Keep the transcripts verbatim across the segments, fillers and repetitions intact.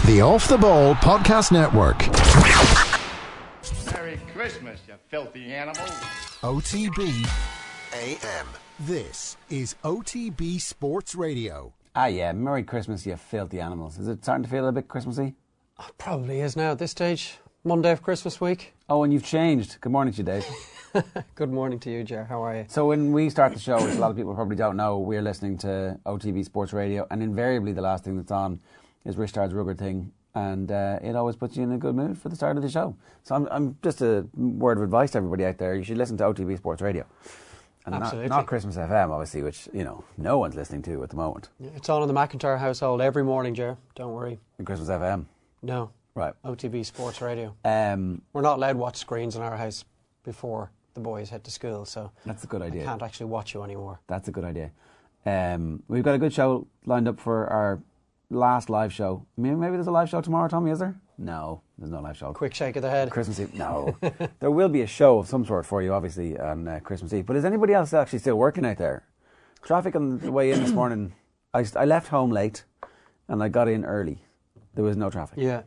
The Off the Ball Podcast Network. Merry Christmas, you filthy animal. O T B A M. This is O T B Sports Radio. Ah, yeah. Merry Christmas, you filthy animals. Is it starting to feel a bit Christmassy? Oh, probably is now at this stage. Monday of Christmas week. Oh, and you've changed. Good morning to you, Dave. Good morning to you, Ger. How are you? So when we start the show, which a lot of people probably don't know, we're listening to O T B Sports Radio, and invariably the last thing that's on is Rishtard's Rugger thing, and uh, it always puts you in a good mood for the start of the show. So I'm, I'm just a word of advice to everybody out there: you should listen to O T B Sports Radio, and Absolutely. not, not Christmas F M, obviously, which you know no one's listening to at the moment. It's on in the McIntyre household every morning, Ger. Don't worry. In Christmas F M, No. right? O T B Sports Radio. Um, We're not allowed to watch screens in our house before the boys head to school, so that's a good idea. I can't actually watch you anymore. That's a good idea. Um, we've got a good show lined up for our last live show. Maybe, maybe there's a live show tomorrow, Tommy, is there? No, there's no live show. Quick shake of the head. Christmas Eve? No. There will be a show of some sort for you, obviously, on uh, Christmas Eve. But is anybody else actually still working out there? Traffic on the way in this morning, I, I left home late and I got in early. There was no traffic. Yeah.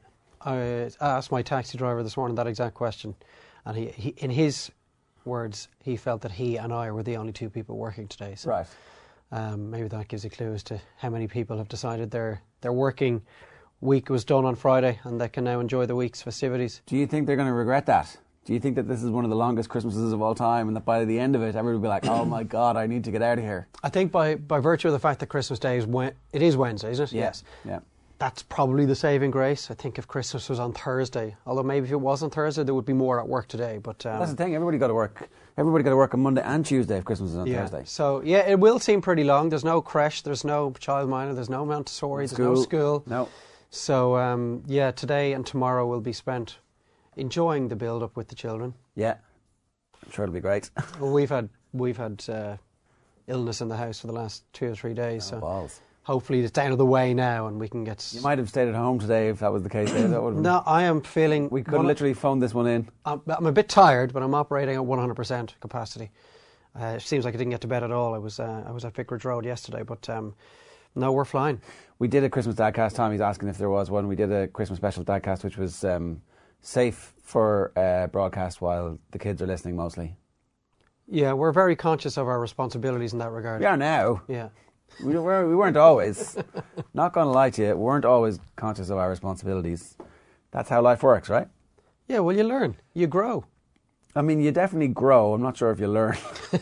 I asked my taxi driver this morning that exact question, and he, he in his words, he felt that he and I were the only two people working today. So Right. Um, maybe that gives a clue as to how many people have decided their their working week was done on Friday and they can now enjoy the week's festivities. Do you think they're going to regret that? Do you think that this is one of the longest Christmases of all time and that by the end of it everybody will be like, oh my God, I need to get out of here? I think by, by virtue of the fact that Christmas Day is when, it is Wednesday, isn't it? Yeah. Yes. Yeah. That's probably the saving grace. I think if Christmas was on Thursday, although maybe if it was on Thursday there would be more at work today. But um, That's the thing, everybody got to work. Everybody got to work on Monday and Tuesday if Christmas is on yeah. Thursday. So yeah, it will seem pretty long. There's no creche, there's no childminder, there's no Montessori, there's no school. No. So um, yeah, today and tomorrow will be spent enjoying the build up with the children. Yeah. I'm sure it'll be great. Well, we've had we've had uh, illness in the house for the last two or three days, Oh, so balls. hopefully it's down of the way now and we can get... You might have stayed at home today if that was the case. Dave. That would have been... No, I am feeling... We could have literally phoned this one in. I'm, I'm a bit tired, but I'm operating at one hundred percent capacity. Uh, it seems like I didn't get to bed at all. I was uh, I was at Vicarage Road yesterday, but um, no, we're flying. We did a Christmas Dadcast. Tommy's asking if there was one. We did a Christmas special Dadcast, which was um, safe for uh, broadcast while the kids are listening mostly. Yeah, we're very conscious of our responsibilities in that regard. We are now. Yeah. We, were, we weren't always. Not going to lie to you, we weren't always conscious of our responsibilities. That's how life works, right? Yeah, well, you learn. You grow. I mean, you definitely grow. I'm not sure if you learn.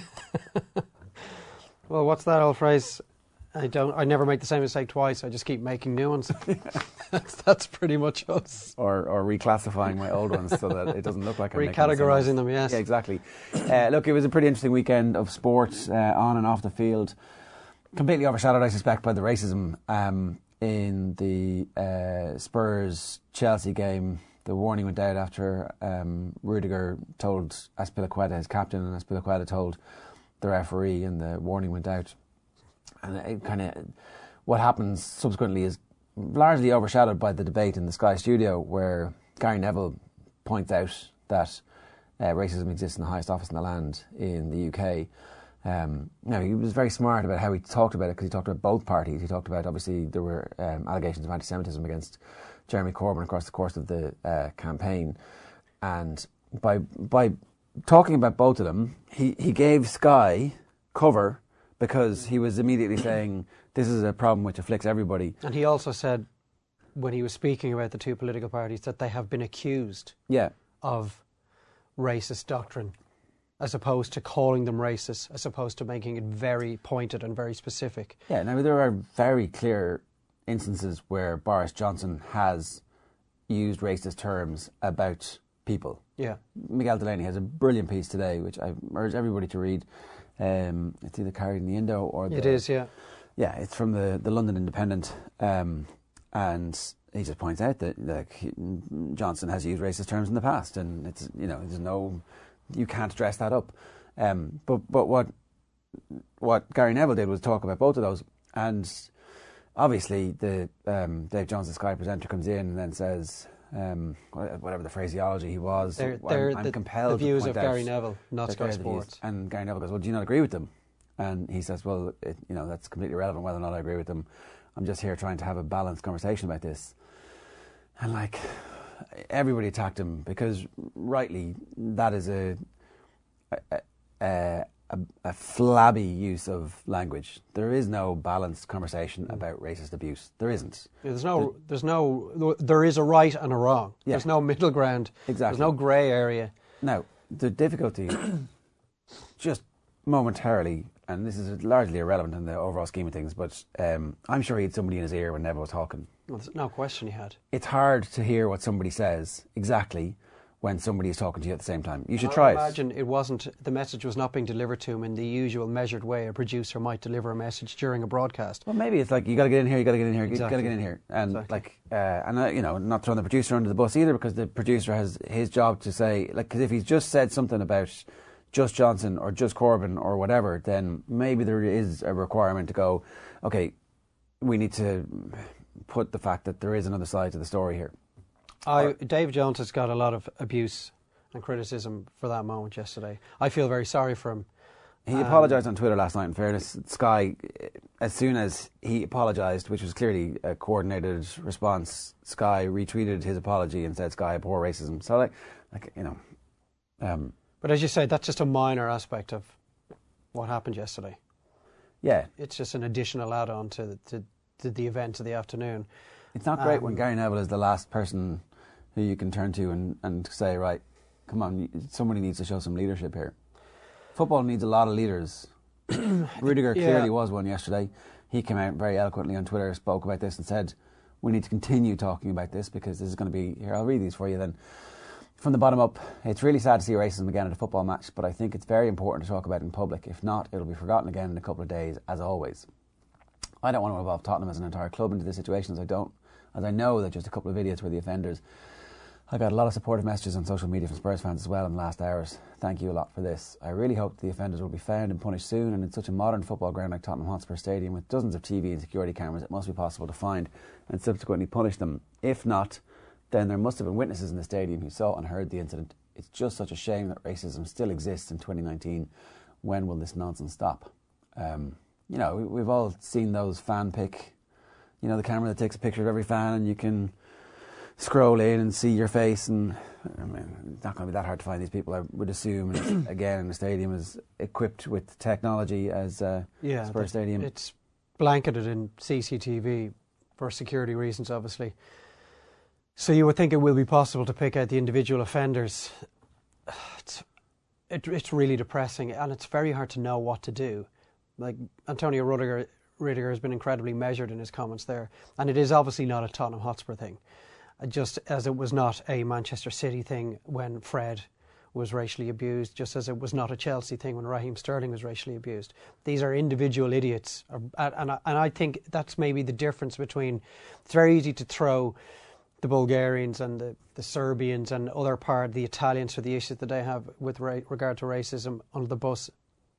Well, what's that old phrase? I don't. I never make the same mistake twice. I just keep making new ones. that's, that's pretty much us. Or, or reclassifying my old ones so that it doesn't look like I'm making the same Recategorising ones. them, yes. Yeah, exactly. Uh, look, it was a pretty interesting weekend of sport uh, on and off the field. Completely overshadowed, I suspect, by the racism um, in the uh, Spurs-Chelsea game. The warning went out after um, Rudiger told Azpilicueta, his captain, and Azpilicueta told the referee, and the warning went out. And it kind of, what happens subsequently is largely overshadowed by the debate in the Sky Studio, where Gary Neville points out that uh, racism exists in the highest office in the land in the U K. Um, now, he was very smart about how he talked about it, because he talked about both parties. He talked about, obviously, there were um, allegations of anti-Semitism against Jeremy Corbyn across the course of the uh, campaign. And by by talking about both of them, he, he gave Sky cover, because he was immediately saying, this is a problem which afflicts everybody. And he also said, when he was speaking about the two political parties, that they have been accused Yeah. of racist doctrine, as opposed to calling them racist, as opposed to making it very pointed and very specific. Yeah, now there are very clear instances where Boris Johnson has used racist terms about people. Yeah. Miguel Delaney has a brilliant piece today, which I urge everybody to read. Um, it's either carried in the Indo or the... It is, yeah. Yeah, it's from the, the London Independent. Um, and he just points out that like, he, Johnson has used racist terms in the past, and it's, you know, there's no... You can't dress that up. Um, but but what what Gary Neville did was talk about both of those. And obviously the um, Dave Jones, the Sky presenter, comes in and then says, um, whatever the phraseology he was, They're, they're I'm, I'm the, compelled the views to of point Gary out Neville, not that Sky they're the views. Sports. And Gary Neville goes, well, do you not agree with them? And he says, well, it, you know, that's completely irrelevant whether or not I agree with them. I'm just here trying to have a balanced conversation about this. And like, everybody attacked him because, rightly, that is a a, a, a, a flabby use of language. There is no balanced conversation about racist abuse. There isn't. Yeah, there's no, there's no, there is a right and a wrong. Yeah. There's no middle ground. Exactly. There's no grey area. Now, the difficulty, just momentarily, and this is largely irrelevant in the overall scheme of things, but um, I'm sure he had somebody in his ear when Neville was talking. Well, there's no question he had. It's hard to hear what somebody says exactly when somebody is talking to you at the same time. You should I try it. imagine it wasn't, the message was not being delivered to him in the usual measured way a producer might deliver a message during a broadcast. Well, maybe it's like, you got to get in here, you got to get in here, you got Exactly. to get in here. And Exactly. like, uh, and uh, you know, not throwing the producer under the bus either, because the producer has his job to say, like, because if he's just said something about just Johnson or just Corbyn or whatever, then maybe there is a requirement to go, okay, we need to put the fact that there is another side to the story here. I, Dave Jones has got a lot of abuse and criticism for that moment yesterday. I feel very sorry for him. He Um, apologised on Twitter last night, in fairness. Sky, as soon as he apologised, which was clearly a coordinated response, Sky retweeted his apology and said, Sky abhor racism. So, like, like you know... Um, But as you say, that's just a minor aspect of what happened yesterday. yeah, It's just an additional add-on to, to, to the event of the afternoon. it's not great Um, when Gary Neville is the last person who you can turn to and, and say, right, come on, somebody needs to show some leadership here. Football needs a lot of leaders. Rudiger Yeah. clearly was one yesterday. He came out very eloquently on Twitter, spoke about this and said, we need to continue talking about this because this is going to be... Here, I'll read these for you then. From the bottom up, it's really sad to see racism again at a football match, but I think it's very important to talk about it in public. If not, it'll be forgotten again in a couple of days, as always. I don't want to involve Tottenham as an entire club into this situation, as I don't, as I know that just a couple of idiots were the offenders. I got a lot of supportive messages on social media from Spurs fans as well in the last hours. Thank you a lot for this. I really hope the offenders will be found and punished soon, and in such a modern football ground like Tottenham Hotspur Stadium with dozens of T V and security cameras, it must be possible to find and subsequently punish them. If not, then there must have been witnesses in the stadium who saw and heard the incident. It's just such a shame that racism still exists in twenty nineteen. When will this nonsense stop? Um, you know, we, we've all seen those fan pic, you know, the camera that takes a picture of every fan and you can scroll in and see your face, and I mean, it's not going to be that hard to find these people, I would assume. And again, the stadium is equipped with technology as uh, Yeah, Spurs the- Stadium. It's blanketed in C C T V for security reasons, obviously. So you would think it will be possible to pick out the individual offenders. It's, it, it's really depressing, and it's very hard to know what to do. Like, Antonio Rudiger, Rudiger has been incredibly measured in his comments there, and it is obviously not a Tottenham Hotspur thing, uh, just as it was not a Manchester City thing when Fred was racially abused, just as it was not a Chelsea thing when Raheem Sterling was racially abused. These are individual idiots, uh, and I, and I think that's maybe the difference between... It's very easy to throw the Bulgarians and the, the Serbians and other part, the Italians, for the issues that they have with ra- regard to racism under the bus,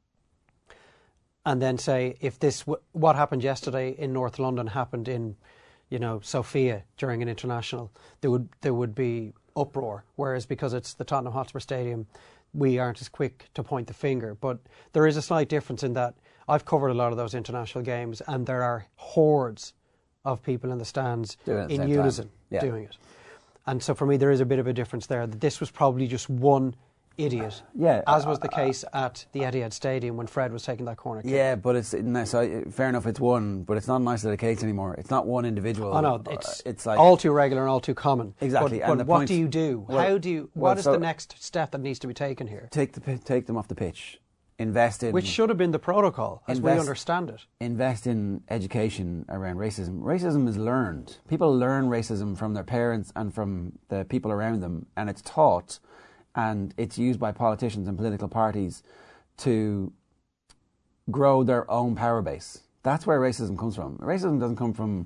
and then say, if this, w- what happened yesterday in North London happened in, you know, Sofia during an international, there would there would be uproar. Whereas because it's the Tottenham Hotspur Stadium, we aren't as quick to point the finger. But there is a slight difference in that I've covered a lot of those international games, and there are hordes of people in the stands Doing it at the in same unison time. Yeah. doing it. And so for me, there is a bit of a difference there. That this was probably just one idiot, Yeah, as was the case at the Etihad Stadium when Fred was taking that corner kick. Yeah, but it's no, so fair enough. It's one, but it's not an isolated case anymore. It's not one individual. Oh no, Uh, it's, it's like all too regular and all too common. Exactly, But, and but the what point- do you do? well- How do you? well, What is so- the next step that needs to be taken here? take the pi- take them off the pitch, invest in Which should have been the protocol, as we Invest- understand it. invest in education around racism. Racism is learned. People learn racism from their parents and from the people around them, and it's taught, and it's used by politicians and political parties to grow their own power base. That's where racism comes from. Racism doesn't come from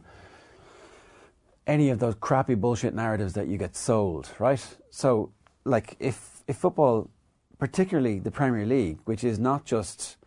any of those crappy bullshit narratives that you get sold, right? So, like, if if football, particularly the Premier League, which is not just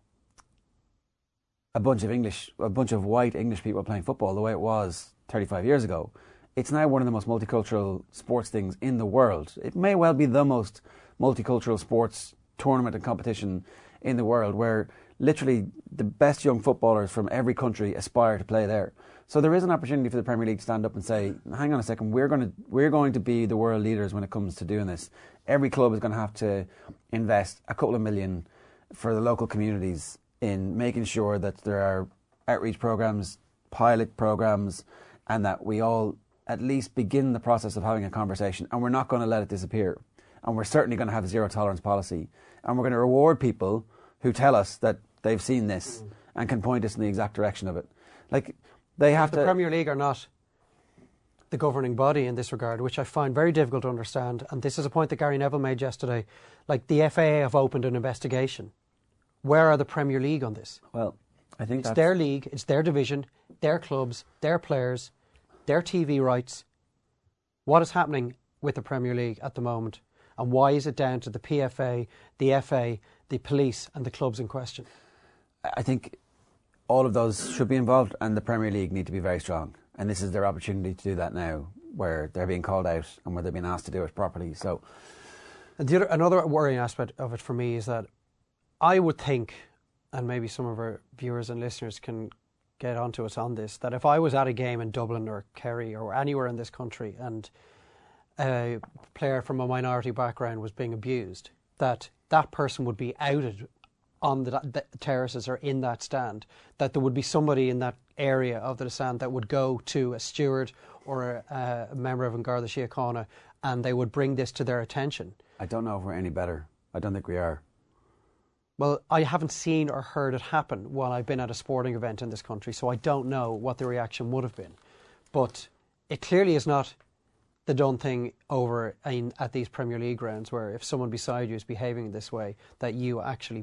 a bunch of English, a bunch of white English people playing football the way it was thirty-five years ago, it's now one of the most multicultural sports things in the world. It may well be the most multicultural sports tournament and competition in the world, where literally the best young footballers from every country aspire to play there. So there is an opportunity for the Premier League to stand up and say, hang on a second, we're going to we're going to be the world leaders when it comes to doing this. Every club is going to have to invest a couple of million for the local communities in making sure that there are outreach programs, pilot programs, and that we all at least begin the process of having a conversation, and we're not going to let it disappear. And we're certainly going to have a zero tolerance policy. And we're going to reward people who tell us that they've seen this mm. and can point us in the exact direction of it. Like, they have the to... The Premier League are not the governing body in this regard, which I find very difficult to understand. And this is a point that Gary Neville made yesterday. Like, the F A A have opened an investigation. Where are the Premier League on this? Well, I think it's that's... their league, it's their division, their clubs, their players, their T V rights. What is happening with the Premier League at the moment? And why is it down to the P F A, the F A, the police and the clubs in question? I think all of those should be involved, and the Premier League need to be very strong. And this is their opportunity to do that now, where they're being called out and where they're being asked to do it properly. So, and the other, another worrying aspect of it for me is that I would think, and maybe some of our viewers and listeners can get onto us on this, that if I was at a game in Dublin or Kerry or anywhere in this country and a player from a minority background was being abused, that that person would be outed on the, the terraces or in that stand, that there would be somebody in that area of the stand that would go to a steward or a, a member of An Garda Síochána and they would bring this to their attention. I don't know if we're any better. I don't think we are. Well, I haven't seen or heard it happen while I've been at a sporting event in this country, so I don't know what the reaction would have been. But it clearly is not the done thing over in, at these Premier League grounds, where if someone beside you is behaving this way, that you actually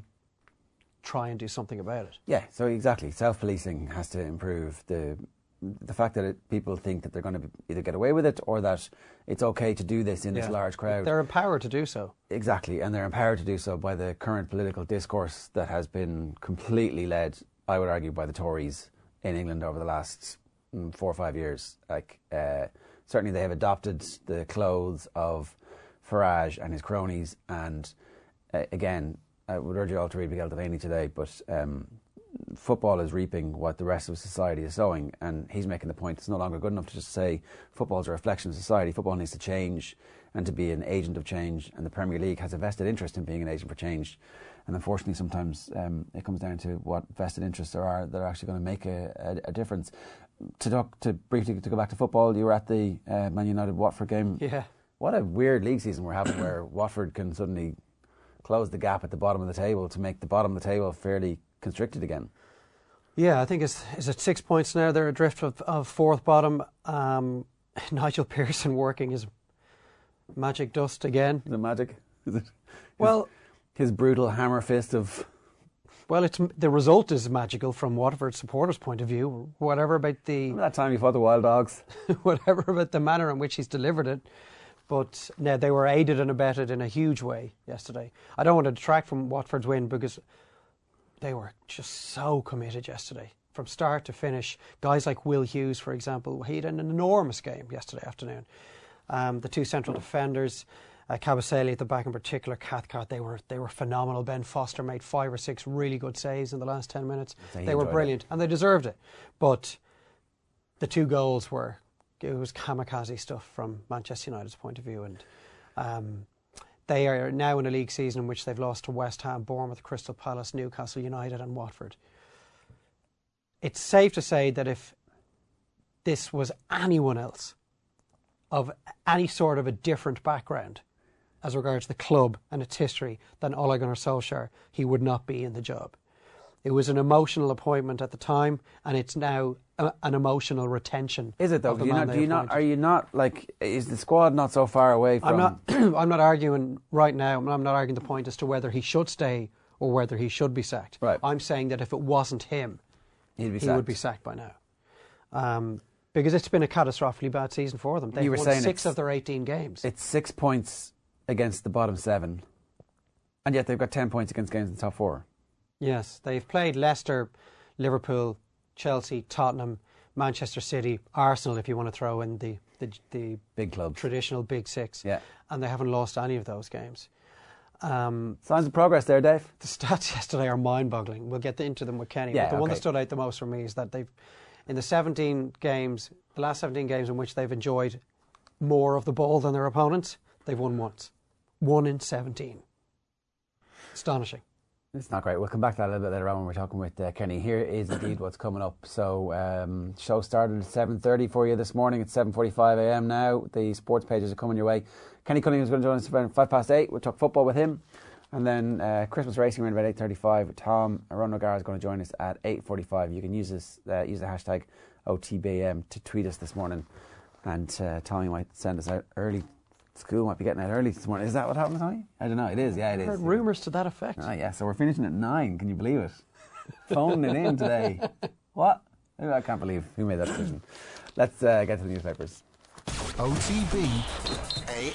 try and do something about it. Yeah, so exactly. Self-policing has to improve. The the fact that it, people think that they're going to either get away with it or that it's okay to do this in yeah. this large crowd. They're empowered to do so. Exactly, and they're empowered to do so by the current political discourse that has been completely led, I would argue, by the Tories in England over the last mm, four or five years. Like, uh, certainly they have adopted the clothes of Farage and his cronies, and uh, again, I would urge you all to read Miguel Delaney today, but um, football is reaping what the rest of society is sowing, and he's making the point it's no longer good enough to just say football is a reflection of society. Football needs to change and to be an agent of change, and the Premier League has a vested interest in being an agent for change. And unfortunately, sometimes um, it comes down to what vested interests there are that are actually going to make a, a, a difference. To talk to briefly to go back to football, you were at the uh, Man United Watford game. Yeah. What a weird league season we're having, where Watford can suddenly close the gap at the bottom of the table to make the bottom of the table fairly constricted again. Yeah, I think it's is it six points now. They're adrift of, of fourth bottom. Um, Nigel Pearson working his magic dust again. Is it magic? Is it? His, well, his brutal hammer fist of. Well, it's the result is magical from Watford supporters' point of view. Whatever about the Remember that time he fought the Wild Dogs. Whatever about the manner in which he's delivered it. But no, they were aided and abetted in a huge way yesterday. I don't want to detract from Watford's win because they were just so committed yesterday. From start to finish, guys like Will Hughes, for example, he had an enormous game yesterday afternoon. Um, the two central defenders, uh, Kabasele at the back in particular, Cathcart, they were they were phenomenal. Ben Foster made five or six really good saves in the last ten minutes. They, they were brilliant, it. and they deserved it. But the two goals were... it was kamikaze stuff from Manchester United's point of view, and um, they are now in a league season in which they've lost to West Ham, Bournemouth, Crystal Palace, Newcastle United and Watford. It's safe to say that if this was anyone else of any sort of a different background as regards the club and its history than Ole Gunnar Solskjaer, he would not be in the job. It was an emotional appointment at the time, and it's now a, an emotional retention. Is it though? Do you not? Do you not? Are you not like? Is the squad not so far away from? I'm not. I'm not arguing right now. I'm not arguing the point as to whether he should stay or whether he should be sacked. Right. I'm saying that if it wasn't him, He'd be he sacked. would be sacked by now. Um, because it's been a catastrophically bad season for them. They've you were won saying six of their eighteen games. It's six points against the bottom seven, and yet they've got ten points against games in the top four. Yes, they've played Leicester, Liverpool, Chelsea, Tottenham, Manchester City, Arsenal, if you want to throw in the the, the big clubs, traditional big six. Yeah, and they haven't lost any of those games. Um, Signs of progress there, Dave. The stats yesterday are mind-boggling. We'll get into them with Kenny. Yeah, but the okay. one that stood out the most for me is that they've In the seventeen games, the last seventeen games in which they've enjoyed more of the ball than their opponents, they've won once. One in seventeen. Astonishing. It's not great. We'll come back to that a little bit later on when we're talking with uh, Kenny. Here is indeed what's coming up. So, um, show started at seven thirty for you this morning. It's seven forty-five a m now. The sports pages are coming your way. Kenny Cunningham is going to join us around five past eight. We'll talk football with him. And then uh, Christmas racing around about eight thirty-five. Tom Ron O'Gara is going to join us at eight forty-five. You can use this, uh, use the hashtag O T B M to tweet us this morning. And uh, Tommy might send us out early. School might be getting out early this morning. Is that what happened, Tommy? I don't know. It is. Yeah, it I is. heard rumours to that effect. Oh, yeah. So we're finishing at nine. Can you believe it? Phoning it in today. What? I can't believe who made that decision. Let's uh, get to the newspapers. O T B A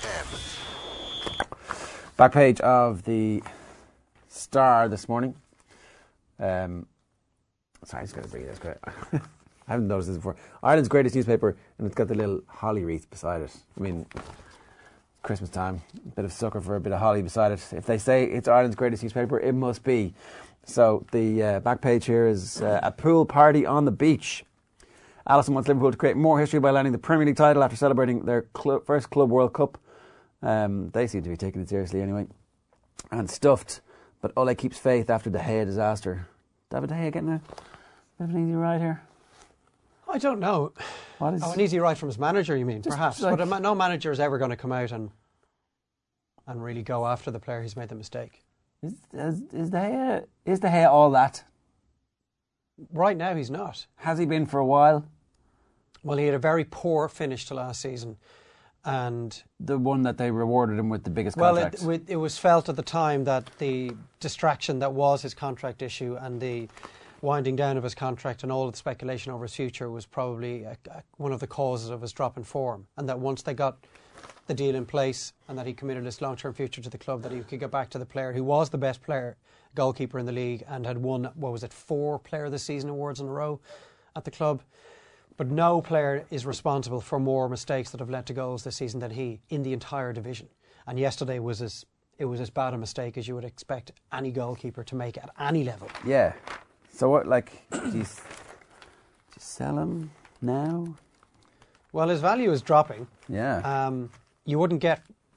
M. Back page of the Star this morning. Um, sorry, I just got to breathe. That's great. I haven't noticed this before. Ireland's greatest newspaper, and it's got the little holly wreath beside it. I mean, Christmas time, a bit of sucker for a bit of holly beside it. If they say it's Ireland's greatest newspaper, it must be. So the uh, back page here is uh, a pool party on the beach. Allison wants Liverpool to create more history by landing the Premier League title after celebrating their cl- first Club World Cup. Um, they seem to be taking it seriously anyway. And stuffed, but Ole keeps faith after the De Gea disaster. David De Gea getting a bit of an easy ride here? I don't know. What is oh, an easy ride from his manager, you mean? Just Perhaps. like- But a ma- no manager is ever going to come out and and really go after the player who's made the mistake. Is, is, is De Gea, is De Gea all that? Right now, he's not. Has he been for a while? Well, he had a very poor finish to last season. And The one that they rewarded him with the biggest well, contract. it, it was felt at the time that the distraction that was his contract issue and the winding down of his contract and all of the speculation over his future was probably a, a, one of the causes of his drop in form. And that once they got the deal in place and that he committed his long-term future to the club, that he could get back to the player who was the best player, goalkeeper in the league, and had won, what was it, four Player of the Season awards in a row at the club. But no player is responsible for more mistakes that have led to goals this season than he in the entire division. And yesterday was as it was as bad a mistake as you would expect any goalkeeper to make at any level. Yeah. So what, like, do you, do you sell him now? Well, his value is dropping. Yeah. Um, you wouldn't get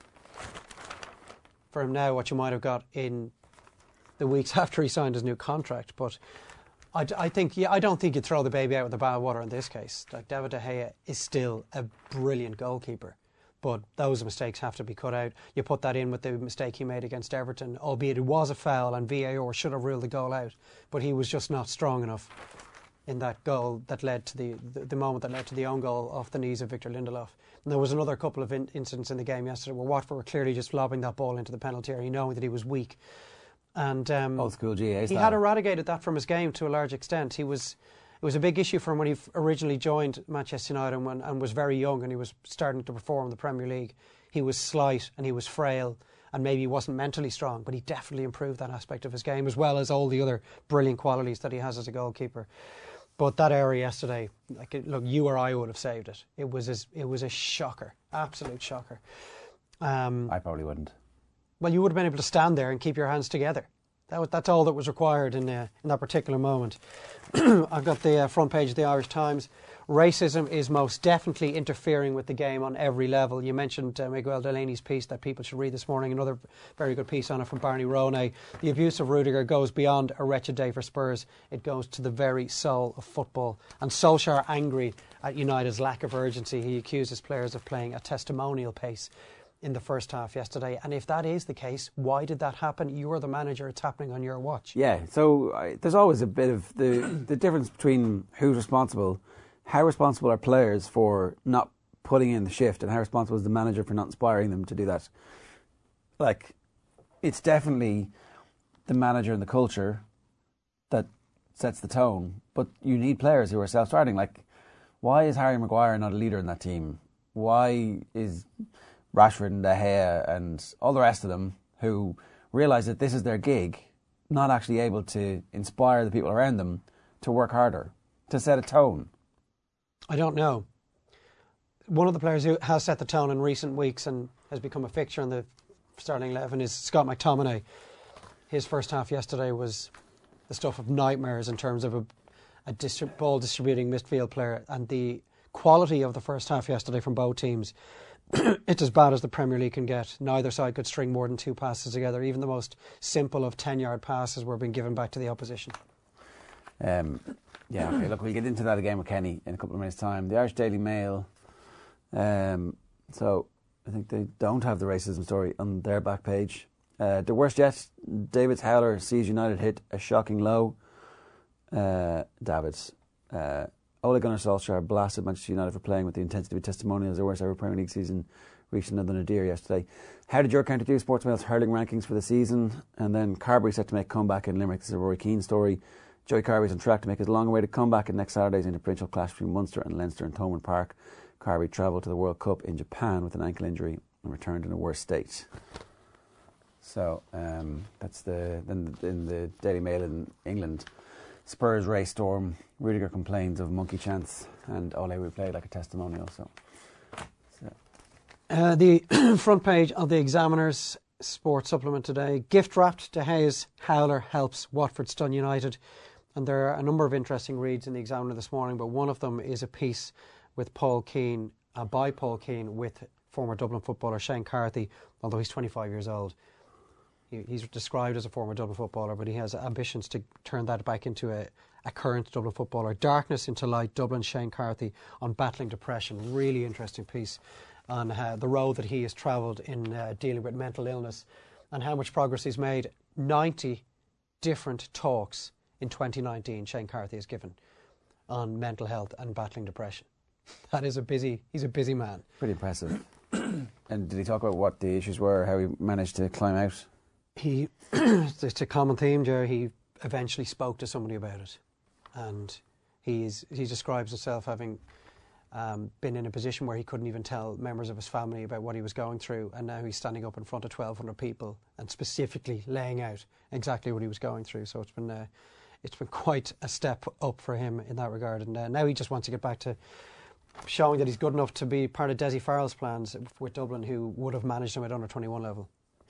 for him now what you might have got in the weeks after he signed his new contract. But I, I think, yeah, I don't think you'd throw the baby out with the bathwater in this case. Like, David De Gea is still a brilliant goalkeeper, but those mistakes have to be cut out. You put that in with the mistake he made against Everton, albeit it was a foul and V A R should have ruled the goal out, but he was just not strong enough in that goal that led to the, the, the moment that led to the own goal off the knees of Victor Lindelof. And there was another couple of in, incidents in the game yesterday where Watford were clearly just lobbing that ball into the penalty area, knowing that he was weak. And um, Old school G A he style. had eradicated that from his game to a large extent. He was it was a big issue for him when he f- originally joined Manchester United and, when, and was very young and he was starting to perform in the Premier League. He was slight and he was frail and maybe he wasn't mentally strong, but he definitely improved that aspect of his game as well as all the other brilliant qualities that he has as a goalkeeper. But that error yesterday, like, look, you or I would have saved it. It was as, it was a shocker, absolute shocker. Um, I probably wouldn't. Well, you would have been able to stand there and keep your hands together. That was, that's all that was required in uh, in that particular moment. I've got the uh, front page of the Irish Times. Racism is most definitely interfering with the game on every level. You mentioned uh, Miguel Delaney's piece that people should read this morning. Another very good piece on it from Barney Ronay. The abuse of Rudiger goes beyond a wretched day for Spurs. It goes to the very soul of football. And Solskjaer angry at United's lack of urgency. He accuses players of playing at testimonial pace in the first half yesterday. And if that is the case, why did that happen? You're the manager, it's happening on your watch. Yeah, so uh, there's always a bit of the the difference between who's responsible. How responsible are players for not putting in the shift, and how responsible is the manager for not inspiring them to do that? Like, it's definitely the manager and the culture that sets the tone, but you need players who are self-starting. Like, why is Harry Maguire not a leader in that team? Why is Rashford and De Gea and all the rest of them, who realise that this is their gig, not actually able to inspire the people around them to work harder, to set a tone? I don't know. One of the players who has set the tone in recent weeks and has become a fixture in the starting eleven is Scott McTominay. His first half yesterday was the stuff of nightmares in terms of a, a distri- ball distributing midfield player, and the quality of the first half yesterday from both teams, it's as bad as the Premier League can get. Neither side could string more than two passes together. Even the most simple of ten-yard passes were being given back to the opposition. Um, yeah, okay, look, we'll get into that again with Kenny in a couple of minutes' time. The Irish Daily Mail, um, so I think they don't have the racism story on their back page. Uh, the worst yet, David's howler sees United hit a shocking low. Uh, David's. Uh, Ole Gunnar Solskjaer blasted Manchester United for playing with the intensity of a testimonial as their worst ever Premier League season, reached another nadir yesterday. How did your county do? Sportsmail's hurling rankings for the season. And then Carbery set to make a comeback in Limerick. This is a Rory Keane story. Joey Carbery's on track to make his long-awaited comeback in next Saturday's interprovincial clash between Munster and Leinster in Thomond Park. Carbery travelled to the World Cup in Japan with an ankle injury and returned in a worse state. So um, that's the then in the Daily Mail in England. Spurs race storm. Rudiger complains of monkey chants, and Ole will play like a testimonial. So, so. Uh, the front page of the Examiner's Sports Supplement today: gift wrapped De Gea's howler helps Watford stun United, and there are a number of interesting reads in the Examiner this morning. But one of them is a piece with Paul Keane, uh, by Paul Keane, with former Dublin footballer Shane Carthy, although he's twenty-five years old. He's described as a former Dublin footballer, but he has ambitions to turn that back into a, a current Dublin footballer. Darkness into Light, Dublin, Shane Carthy on battling depression. Really interesting piece on uh, the road that he has travelled in uh, dealing with mental illness and how much progress he's made. ninety different talks in twenty nineteen Shane Carthy has given on mental health and battling depression. That is a busy, he's a busy man. Pretty impressive. And did he talk about what the issues were, how he managed to climb out? He, it's a common theme, Jerry. He eventually spoke to somebody about it, and he's he describes himself having um, been in a position where he couldn't even tell members of his family about what he was going through, and now he's standing up in front of twelve hundred people and specifically laying out exactly what he was going through. So it's been uh, it's been quite a step up for him in that regard, and uh, now he just wants to get back to showing that he's good enough to be part of Desi Farrell's plans with Dublin, who would have managed him at under twenty-one level.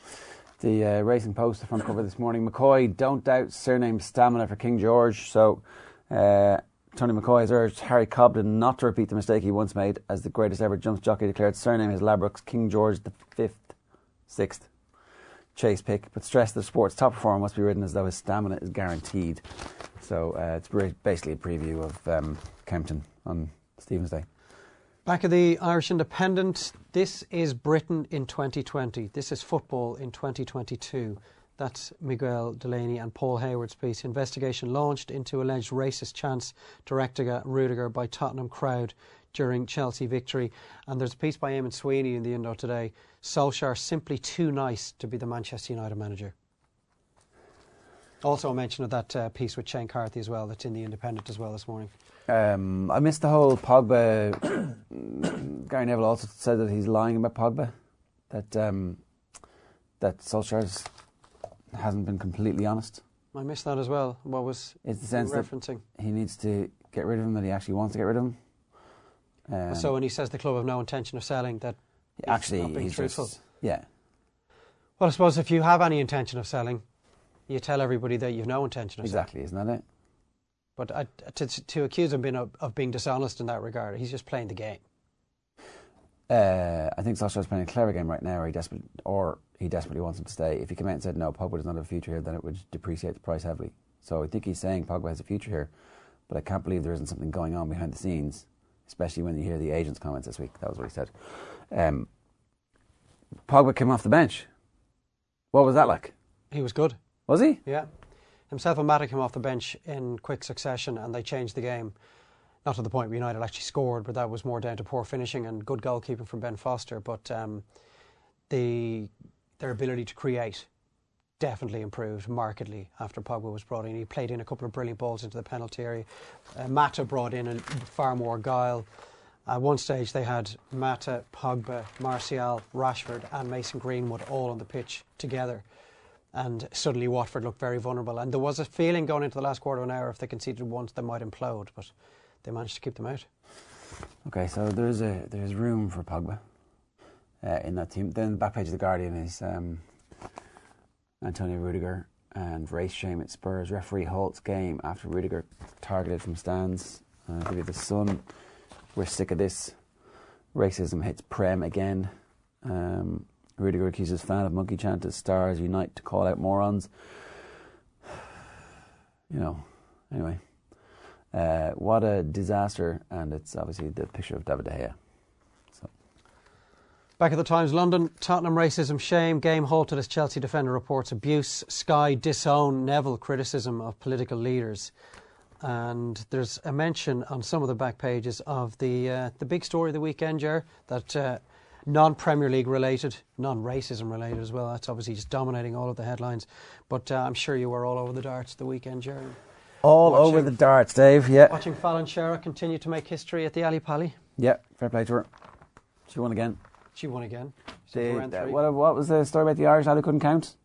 The uh, Racing Post, the front cover this morning. McCoy, don't doubt surname stamina for King George. So uh, Tony McCoy has urged Harry Cobden not to repeat the mistake he once made as the greatest ever jumps jockey declared surname is Ladbrokes King George the fifth, sixth chase pick, but stressed the sport's top performer must be ridden as though his stamina is guaranteed. So uh, it's basically a preview of um, Kempton on Stephen's Day. Back at the Irish Independent, this is Britain in twenty twenty. This is football in twenty twenty-two. That's Miguel Delaney and Paul Hayward's piece. Investigation launched into alleged racist chants directed at Rudiger by Tottenham crowd during Chelsea victory. And there's a piece by Eamon Sweeney in the Indo today. Solskjaer simply too nice to be the Manchester United manager. Also a mention of that uh, piece with Shane Carthy as well, that's in the Independent as well this morning. Um, I missed the whole Pogba. Gary Neville also said that he's lying about Pogba. That um, that Solskjaer hasn't been completely honest. I missed that as well. What was it's the sense referencing? That he needs to get rid of him, that he actually wants to get rid of him. Um, so when he says the club have no intention of selling, that actually he's not being he's truthful. Just, yeah. Well, I suppose if you have any intention of selling, you tell everybody that you've no intention of exactly, selling. Isn't that it? But uh, to, to accuse him being of, of being dishonest in that regard, he's just playing the game. Uh, I think Solskjaer's playing a clever game right now, or he, desperate, or he desperately wants him to stay. If he came out and said, no, Pogba does not have a future here, then it would depreciate the price heavily. So I think he's saying Pogba has a future here, but I can't believe there isn't something going on behind the scenes, especially when you hear the agent's comments this week. That was what he said. Um, Pogba came off the bench. What was that like? He was good. Was he? Yeah. Himself and Matic came off the bench in quick succession and they changed the game. Not to the point where United actually scored, but that was more down to poor finishing and good goalkeeping from Ben Foster. But um, the their ability to create definitely improved markedly after Pogba was brought in. He played in a couple of brilliant balls into the penalty area. Uh, Mata brought in a, far more guile. At one stage they had Mata, Pogba, Martial, Rashford and Mason Greenwood all on the pitch together. And suddenly Watford looked very vulnerable. And there was a feeling going into the last quarter of an hour, if they conceded once, they might implode. But they managed to keep them out. Okay, so there's a there's room for Pogba uh, in that team. Then the back page of The Guardian is um, Antonio Rudiger and race shame at Spurs. Referee halts game after Rudiger targeted from stands. Uh, I'll give you the Sun. We're sick of this. Racism hits Prem again. Um, Rudiger accuses fan of monkey chant as Stars unite to call out morons. You know, anyway. Uh, what a disaster, and it's obviously the picture of David De Gea. So. Back at the Times London, Tottenham racism shame, game halted as Chelsea defender reports abuse, Sky disown Neville criticism of political leaders. And there's a mention on some of the back pages of the uh, the big story of the weekend, Ger, that uh, non-Premier League related, non-racism related as well. That's obviously just dominating all of the headlines. But uh, I'm sure you were all over the darts the weekend, Ger. All watching, over the darts, Dave, yeah. Watching Fallon Sherrock continue to make history at the Ali Pali. Yeah, fair play to her. She won again. She won again. The, uh, what, what was the story about the Irish lad who couldn't count?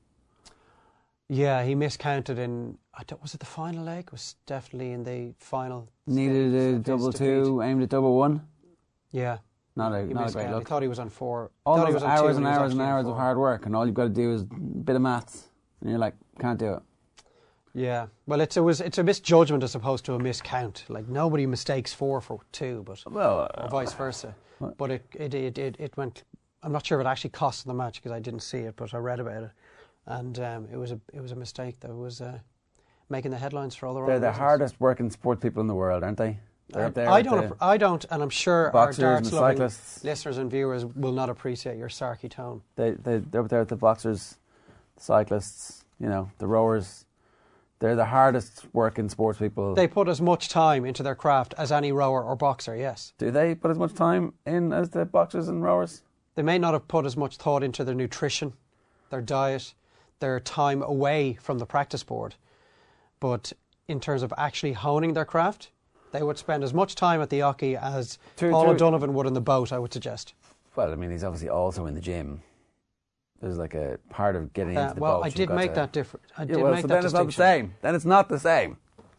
Yeah, he miscounted in, I don't, was it the final leg? It was definitely in the final. Needed a double two, aimed at double one. Yeah. Not a, he not a great look. He thought he was on four. All those those was on hours two, and, and hours and hours of four. hard work, and all you've got to do is a bit of maths, and you're like, can't do it. Yeah, well, it's, it was, it's a misjudgment as opposed to a miscount. Like, nobody mistakes four for two, but well, or vice versa. What? But it, it, it, it, it went, I'm not sure if it actually cost the match because I didn't see it, but I read about it. And um, it was a it was a mistake that was uh, making the headlines for all the wrong They're the reasons. hardest working sports people in the world, aren't they? They're I, up there I with don't. the I don't, and I'm sure boxers our and the darts-loving cyclists. listeners and viewers will not appreciate your sarky tone. They they they're up there with the boxers, the cyclists, you know, the rowers. They're the hardest working sports people. They put as much time into their craft as any rower or boxer. Yes. Do they put as much time in as the boxers and rowers? They may not have put as much thought into their nutrition, their diet, their time away from the practice board, but in terms of actually honing their craft, they would spend as much time at the hockey as True, Paul true. O'Donovan would in the boat, I would suggest. Well, I mean, he's obviously also in the gym. There's like a part of getting Uh, into the well, boat. I you've did got make to- that different. I Yeah, did well, make so that then it's not the distinction. same. Then it's not the same.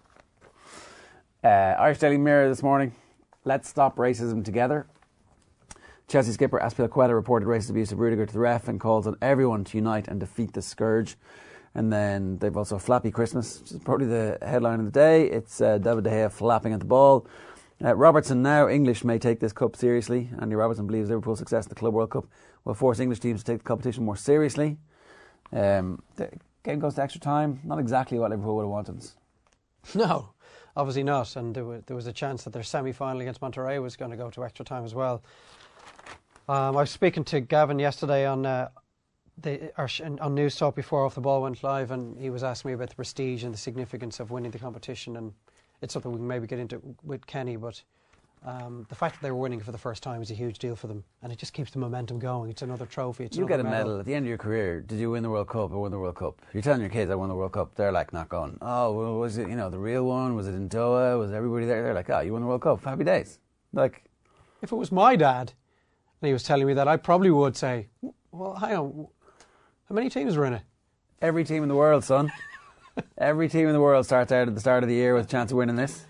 Uh, Irish Daily Mirror this morning. Let's stop racism together. Chelsea skipper Azpilicueta reported racist abuse of Rudiger to the ref and calls on everyone to unite and defeat the scourge. And then they've also Flappy Christmas, which is probably the headline of the day. It's uh, David De Gea flapping at the ball. Uh, Robertson now, English may take this cup seriously. Andy Robertson believes Liverpool's success in the Club World Cup will force English teams to take the competition more seriously. Um, the game goes to extra time. Not exactly what Liverpool would have wanted. No, obviously not. And there was, there was a chance that their semi-final against Monterrey was going to go to extra time as well. Um, I was speaking to Gavin yesterday on uh, the or sh- on News Talk before Off the Ball went live, and he was asking me about the prestige and the significance of winning the competition, and it's something we can maybe get into with Kenny, but um, the fact that they were winning for the first time is a huge deal for them, and it just keeps the momentum going. It's another trophy. It's You get another a medal at the end of your career. Did you win the World Cup or win the World Cup? You're telling your kids I won the World Cup. They're like not going, oh, well, was it, you know, the real one? Was it in Doha? Was everybody there? They're like, oh, you won the World Cup. Happy days. Like, If it was my dad and he was telling me that, I probably would say, well, hang on, how many teams were in it? every team in the world, son. Every team in the world starts out at the start of the year with a chance of winning this.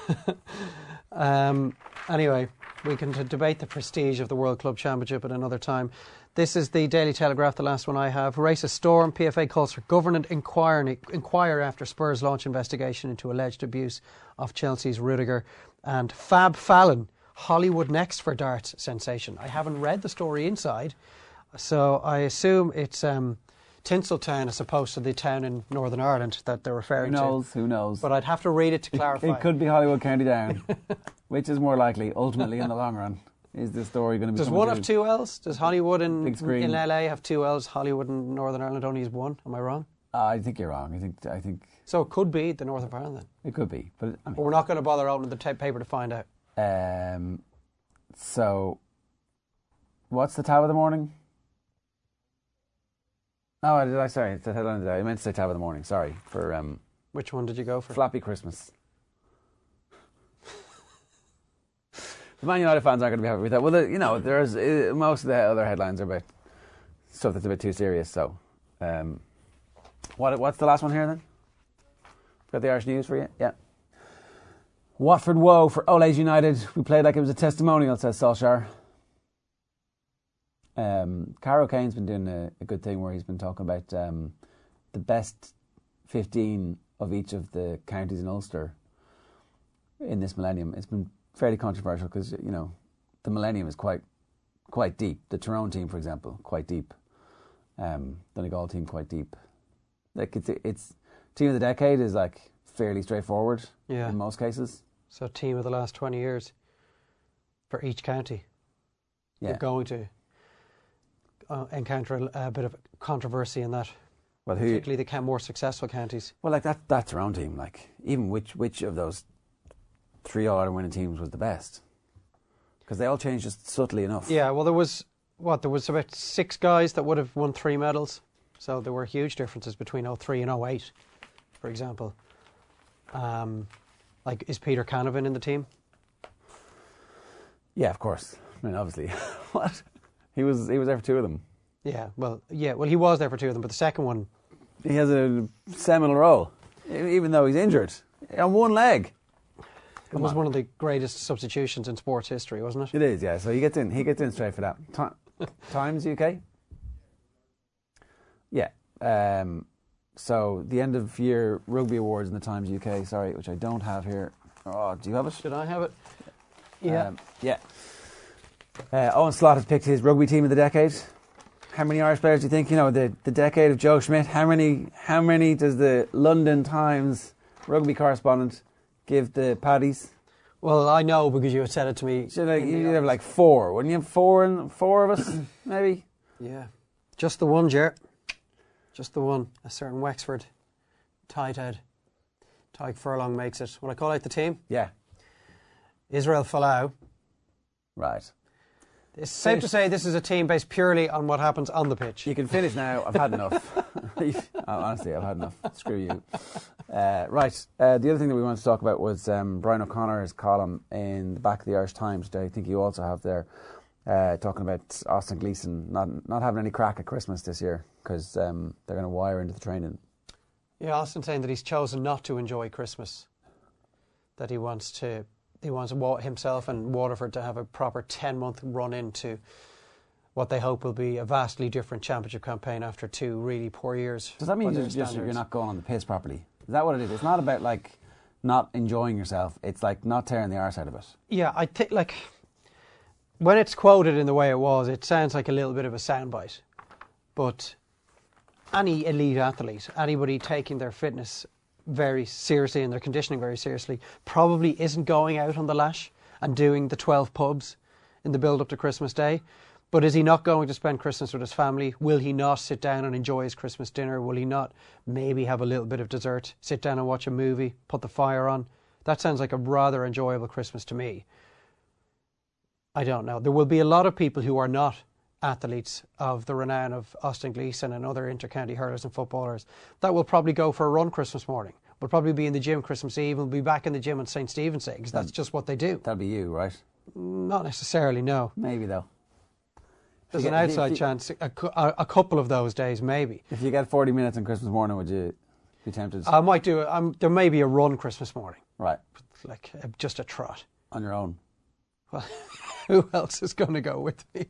Um, anyway, we can t- debate the prestige of the World Club Championship at another time. This is the Daily Telegraph, the last one I have. Racist storm. P F A calls for government inquiry, inquire after Spurs launch investigation into alleged abuse of Chelsea's Rudiger. And Fab Fallon, Hollywood next for darts sensation. I haven't read the story inside, so I assume it's um, Tinseltown as opposed to the town in Northern Ireland that they're Who referring knows? to. Who knows? But I'd have to read it to It- clarify. It could be Hollywood County Down. Which is more likely, ultimately, in the long run? Is the story going to be Does coming one to- have two L's? Does Hollywood in, Big screen. in L A have two L's? Hollywood in Northern Ireland only has one? Am I wrong? Uh, I think you're wrong. I think I think So it could be the North of Ireland then. it could be, but I But mean, we're not going to bother opening the tape paper to find out. um, so what's the tab of the morning? Oh, did I? Sorry, it's the headline of the day. I meant to say tab of the morning. Sorry for um, Which one did you go for? Flappy Christmas. The Man United fans aren't going to be happy with that. Well, the, you know, there's uh, most of the other headlines are about stuff that's a bit too serious. So, um, what what's the last one here then? Got the Irish news for you? Yeah. Watford woe for Ole's United. We played like it was a testimonial, says Solskjaer. Um, Caro Kane's been doing a, a good thing where he's been talking about um, the best fifteen of each of the counties in Ulster in this millennium. It's been fairly controversial because, you know, the millennium is quite quite deep. The Tyrone team, for example, quite deep. Um, Donegal team, quite deep. Like it's it's team of the decade is like fairly straightforward Yeah. in most cases. So team of the last twenty years for each county. Yeah. You're going to uh, encounter a, a bit of controversy in that, Well, who? particularly the ca- more successful counties. Well, like that that Tyrone team. Like even which which of those three All Ireland winning teams was the best? Because they all changed just subtly enough. Yeah, well, there was, what, there was about six guys that would have won three medals. So there were huge differences between oh three and oh eight, for example. Um, like, is Peter Canavan in the team? Yeah, of course. I mean, obviously, what he was he was there for two of them. Yeah, well, yeah, well, he was there for two of them, but the second one, He has a seminal role, e- even though he's injured on one leg. it was one of the greatest substitutions in sports history, wasn't it? It is, yeah. So he gets in. He gets in straight for that. Ti- Times U K. Yeah. Um, so the end of year rugby awards in the Times U K. Sorry, which I don't have here. Oh, do you have it? Should I have it? Yeah. Um, yeah. Uh, Owen Slott has picked his rugby team of the decade. How many Irish players do you think? You know, the, the decade of Joe Schmidt. How many? How many does the London Times rugby correspondent give the Paddies? Well, I know because you had said it to me. Should like, in the you'd have office. like four, wouldn't you? Have four and four of us, maybe. Yeah. Just the one, Ger. Just the one. A certain Wexford tight head. Tyke Furlong makes it. Will I call out the team? Yeah. Israel Folau. Right. It's safe to say this is a team based purely on what happens on the pitch. You can finish now. I've had enough. Honestly, I've had enough. Screw you. Uh, right. Uh, the other thing that we wanted to talk about was um, Brian O'Connor's column in the back of the Irish Times today. I think you also have there, uh, talking about Austin Gleeson not not having any crack at Christmas this year because um, they're going to wire into the training. Yeah, Austin saying that he's chosen not to enjoy Christmas. That he wants to, he wants Wa- himself and Waterford to have a proper ten-month run into what they hope will be a vastly different championship campaign after two really poor years. Does that mean by their just, just standards. you're not going on the piss properly? Is that what it is? It's not about like not enjoying yourself. It's like not tearing the arse out of it. Yeah, I think like when it's quoted in the way it was, it sounds like a little bit of a soundbite. But any elite athlete, anybody taking their fitness very seriously and their conditioning very seriously, probably isn't going out on the lash and doing the twelve pubs in the build up to Christmas Day. But is he not going to spend Christmas with his family? Will he not sit down and enjoy his Christmas dinner? Will he not maybe have a little bit of dessert, sit down and watch a movie, put the fire on? That sounds like a rather enjoyable Christmas to me. I don't know. There will be a lot of people who are not athletes of the renown of Austin Gleeson and other inter-county hurlers and footballers that will probably go for a run Christmas morning. Will probably be in the gym Christmas Eve and will be back in the gym on Saint Stephen's Day because that's just what they do. That'll be you, right? Not necessarily, no. Maybe though. There's If an you get- if outside you- chance, a, cou- a, a couple of those days maybe. If you get forty minutes on Christmas morning, would you be tempted? I might do it. Um, there may be a run Christmas morning, right. like uh, just a trot. On your own. Well, who else is going to go with me?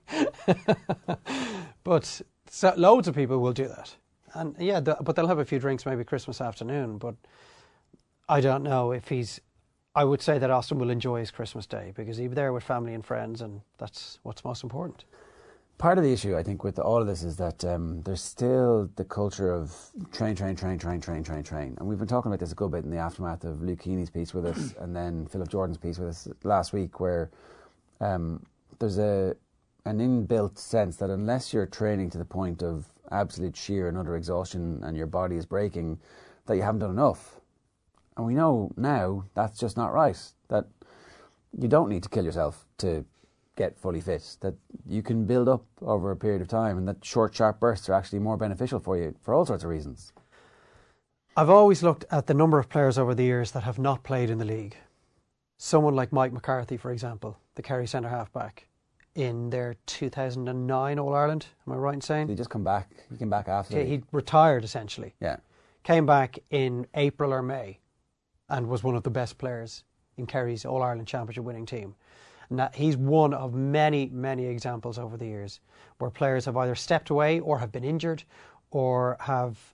But so, loads of people will do that. And yeah, the, but they'll have a few drinks maybe Christmas afternoon. But I don't know if he's... I would say that Austin will enjoy his Christmas Day because he'll be there with family and friends and that's what's most important. Part of the issue, I think, with all of this is that um, there's still the culture of train, train, train, train, train, train, train. And we've been talking about this a good bit in the aftermath of Luke Keeney's piece with us and then Philip Jordan's piece with us last week, where um, there's a an inbuilt sense that unless you're training to the point of absolute sheer and utter exhaustion and your body is breaking, that you haven't done enough. And we know now that's just not right, that you don't need to kill yourself to get fully fit, that you can build up over a period of time and that short, sharp bursts are actually more beneficial for you for all sorts of reasons. I've always looked at the number of players over the years that have not played in the league. Someone like Mike McCarthy, for example, the Kerry centre half-back, in their two thousand nine All-Ireland, am I right in saying? Did he just come back? He came back after. Okay, he retired essentially. Yeah. Came back in April or May and was one of the best players in Kerry's All-Ireland Championship winning team. And that, he's one of many, many examples over the years where players have either stepped away or have been injured or have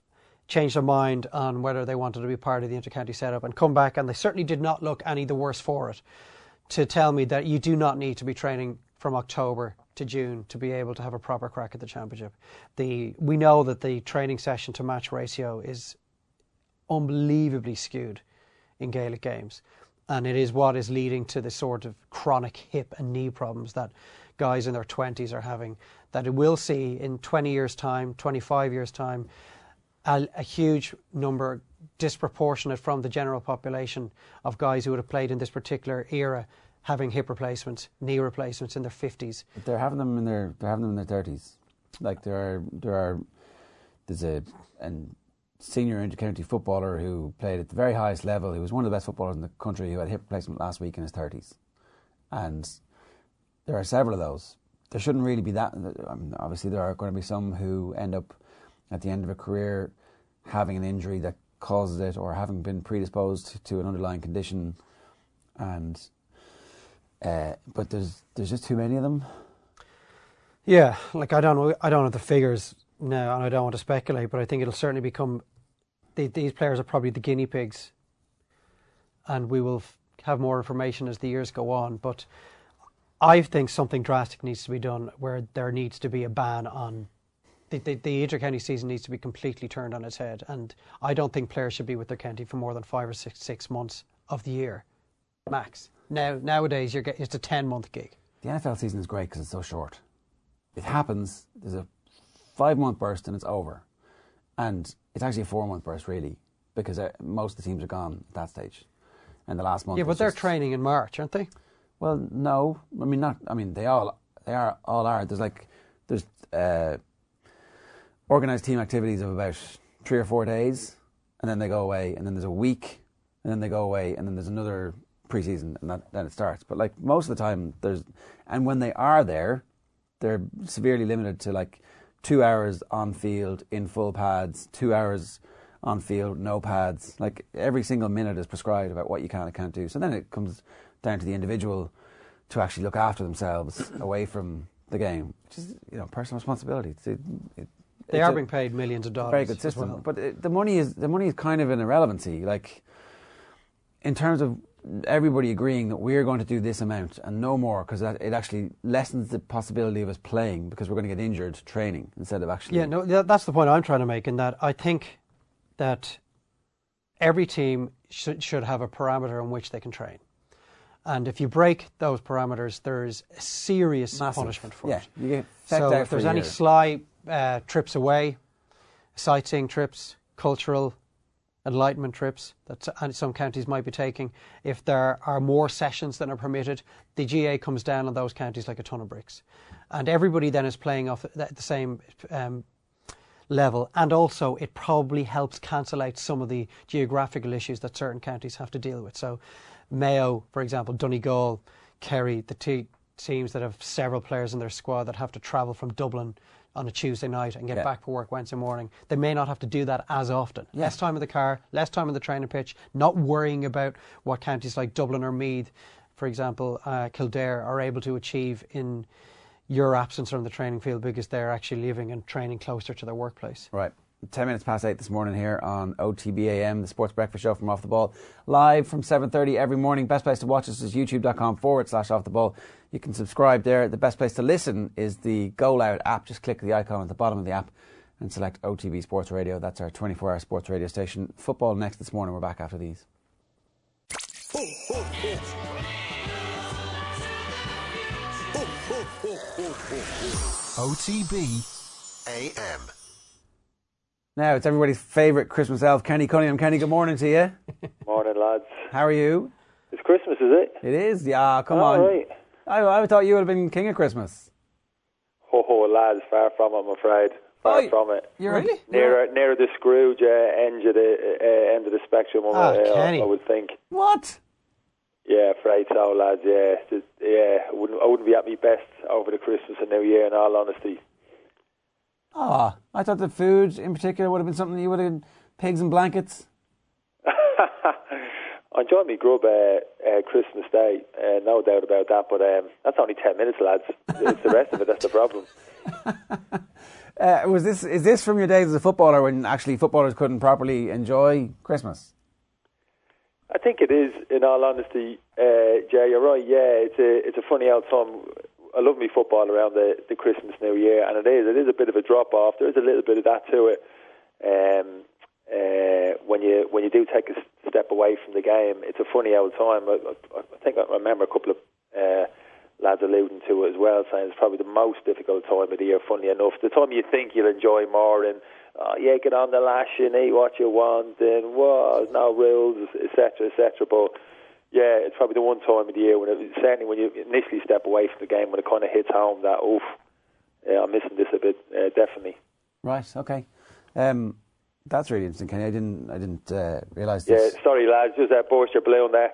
change their mind on whether they wanted to be part of the intercounty setup and come back, and they certainly did not look any the worse for it, to tell me that you do not need to be training from October to June to be able to have a proper crack at the championship. The we know that the training session to match ratio is unbelievably skewed in Gaelic games, and it is what is leading to the sort of chronic hip and knee problems that guys in their twenties are having, that it will see in twenty years' time, twenty-five years' time, a, a huge number, disproportionate from the general population, of guys who would have played in this particular era having hip replacements, knee replacements in their fifties. But they're having them in their they're having them in their thirties. Like there are there are there's a and senior intercounty footballer who played at the very highest level. He was one of the best footballers in the country who had hip replacement last week in his thirties. And there are several of those. There shouldn't really be that. I mean, obviously, there are going to be some who end up at the end of a career having an injury that causes it, or having been predisposed to an underlying condition. And uh, but there's there's just too many of them. Yeah, like I don't know, I don't know the figures now, and I don't want to speculate, but I think it'll certainly become, the, these players are probably the guinea pigs, and we will f- have more information as the years go on. But I think something drastic needs to be done, where there needs to be a ban on, the, the, the inter-county season needs to be completely turned on its head, and I don't think players should be with their county for more than five or six six months of the year, max. Now nowadays you're get, it's a ten month gig. The N F L season is great because it's so short. It happens, there's a five month burst and it's over. And it's actually a four month burst really, because uh, most of the teams are gone at that stage. And the last month. Yeah, but they're just, training in March, aren't they? Well, no. I mean, not. I mean, they all they are all are. There's like there's uh, organised team activities of about three or four days, and then they go away, and then there's a week, and then they go away, and then there's another pre-season, and that, then it starts. But like most of the time, there's and when they are there, they're severely limited to like two hours on field in full pads, two hours on field no pads. Like every single minute is prescribed about what you can and can't do. So then it comes down to the individual to actually look after themselves away from the game, which is, you know, personal responsibility. It's, it, it, they are a, being paid millions of dollars. Very good system, well. but it, the money is the money is kind of an irrelevancy. Like in terms of everybody agreeing that we're going to do this amount and no more, because it actually lessens the possibility of us playing because we're going to get injured training instead of actually. Yeah, no, that's the point I'm trying to make. In that I think that every team should should have a parameter in which they can train. And if you break those parameters, there's a serious Massive. punishment for yeah, it. You get so out if for there's a any year. sly uh, trips away, sightseeing trips, cultural enlightenment trips that some counties might be taking, if there are more sessions than are permitted, the G A comes down on those counties like a ton of bricks. And everybody then is playing off at the same um, level. And also it probably helps cancel out some of the geographical issues that certain counties have to deal with. So Mayo, for example, Donegal, Kerry, the two teams that have several players in their squad that have to travel from Dublin on a Tuesday night and get yeah. back for work Wednesday morning, they may not have to do that as often. Yeah. Less time in the car, less time on the training pitch, not worrying about what counties like Dublin or Meath, for example, uh, Kildare, are able to achieve in your absence from the training field because they're actually living and training closer to their workplace. Right. Ten minutes past eight this morning here on O T B A M, the Sports Breakfast Show from Off the Ball, live from seven thirty every morning. Best place to watch us is youtube.com forward slash Off the Ball. You can subscribe there. The best place to listen is the Go Loud app. Just click the icon at the bottom of the app and select O T B Sports Radio. That's our twenty-four hour sports radio station. Football next this morning. We're back after these. O T B A M. Now, it's everybody's favourite Christmas elf, Kenny Cunningham. Kenny, good morning to you. Morning, lads. How are you? It's Christmas, is it? It is, yeah, come All on. right. I, I thought you would have been king of Christmas. Ho ho, lads, far from it, I'm afraid. Far Oh, from it. You're really? Near, near the Scrooge uh, end, of the, uh, end of the spectrum, Oh, uh, Kenny. I would think. What? Yeah, afraid so, lads, yeah. Just, yeah, I wouldn't, I wouldn't be at my best over the Christmas and New Year, in all honesty. Ah, I thought the food in particular would have been something you would have, pigs and blankets. I enjoyed me grub uh, uh, Christmas Day, uh, no doubt about that, but um, that's only ten minutes, lads. It's the rest of it, that's the problem. Uh, was this is this from your days as a footballer when actually footballers couldn't properly enjoy Christmas? I think it is, in all honesty, uh, Jay. You're right. Yeah, it's a it's a funny old time. I love me football around the, the Christmas New Year, and it is it is a bit of a drop off. There is a little bit of that to it. Um, uh, when you when you do take a step away from the game, it's a funny old time. I, I, I think I remember a couple of uh, lads alluding to it as well, saying it's probably the most difficult time of the year. Funnily enough, the time you think you'll enjoy more, and oh, yeah, get on the lash and eat what you want, and well, no rules, et cetera, et cetera. But yeah, it's probably the one time of the year when it, certainly when you initially step away from the game, when it kind of hits home that oof, yeah, I'm missing this a bit, uh, definitely. Right. Okay. Um, that's really interesting, Kenny. I didn't, I didn't uh, realise this. Yeah, sorry, lads, just uh, burst your balloon there.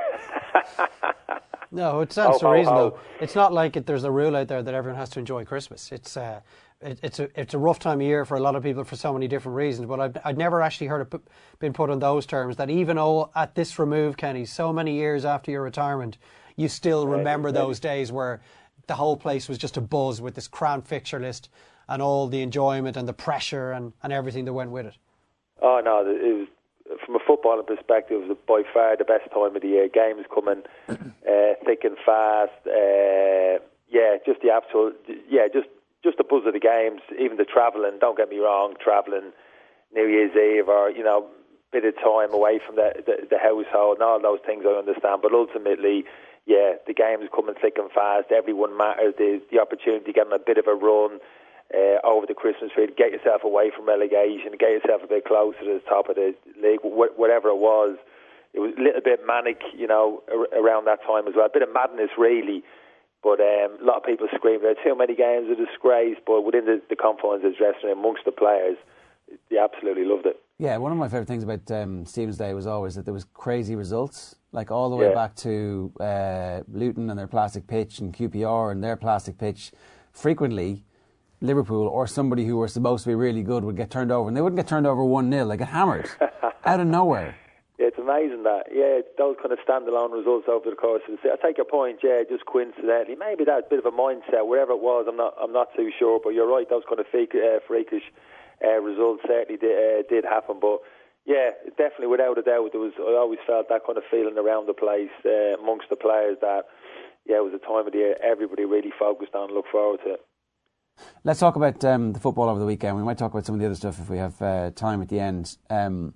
No, it sounds Oh, so oh, reasonable. oh. It's not like it, there's a rule out there that everyone has to enjoy Christmas. It's uh, it, it's a it's a rough time of year for a lot of people for so many different reasons. But I've I'd never actually heard it put, been put on those terms. That even though at this remove, Kenny, so many years after your retirement, you still remember those days where the whole place was just a buzz with this cramped fixture list and all the enjoyment and the pressure and, and everything that went with it. Oh no, it was. From a footballing perspective, it was by far the best time of the year. Games coming uh, thick and fast. Uh, yeah, just the absolute. Yeah, just just the buzz of the games. Even the travelling. Don't get me wrong, travelling New Year's Eve or you know, bit of time away from the, the the household and all those things I understand. But ultimately, yeah, the games coming thick and fast. Everyone matters. The the opportunity to get on a bit of a run. Uh, over the Christmas period, get yourself away from relegation, get yourself a bit closer to the top of the league, wh- whatever it was. It was a little bit manic, you know, ar- around that time as well. A bit of madness, really. But um, a lot of people screaming, there are too many games, a disgrace. But within the, the confines of the dressing room, amongst the players, they absolutely loved it. Yeah, one of my favourite things about um, Stephen's Day was always that there was crazy results, like all the way Yeah. back to uh, Luton and their plastic pitch and Q P R and their plastic pitch. Frequently, Liverpool or somebody who were supposed to be really good would get turned over, and they wouldn't get turned over one nil. They get hammered out of nowhere. Yeah, it's amazing that. Yeah, those kind of standalone results over the course of the season. I take your point, yeah, just coincidentally. Maybe that's a bit of a mindset, wherever it was, I'm not I'm not too sure, but you're right, those kind of freak, uh, freakish uh, results certainly did, uh, did happen. But yeah, definitely, without a doubt, there was. I always felt that kind of feeling around the place uh, amongst the players that, yeah, it was a time of the year everybody really focused on and looked forward to it. Let's talk about um, the football over the weekend. We might talk about some of the other stuff if we have uh, time at the end. Um,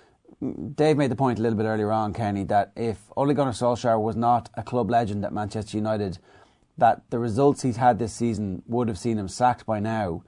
Dave made the point a little bit earlier on, Kenny, that if Ole Gunnar Solskjaer was not a club legend at Manchester United, that the results he's had this season would have seen him sacked by now.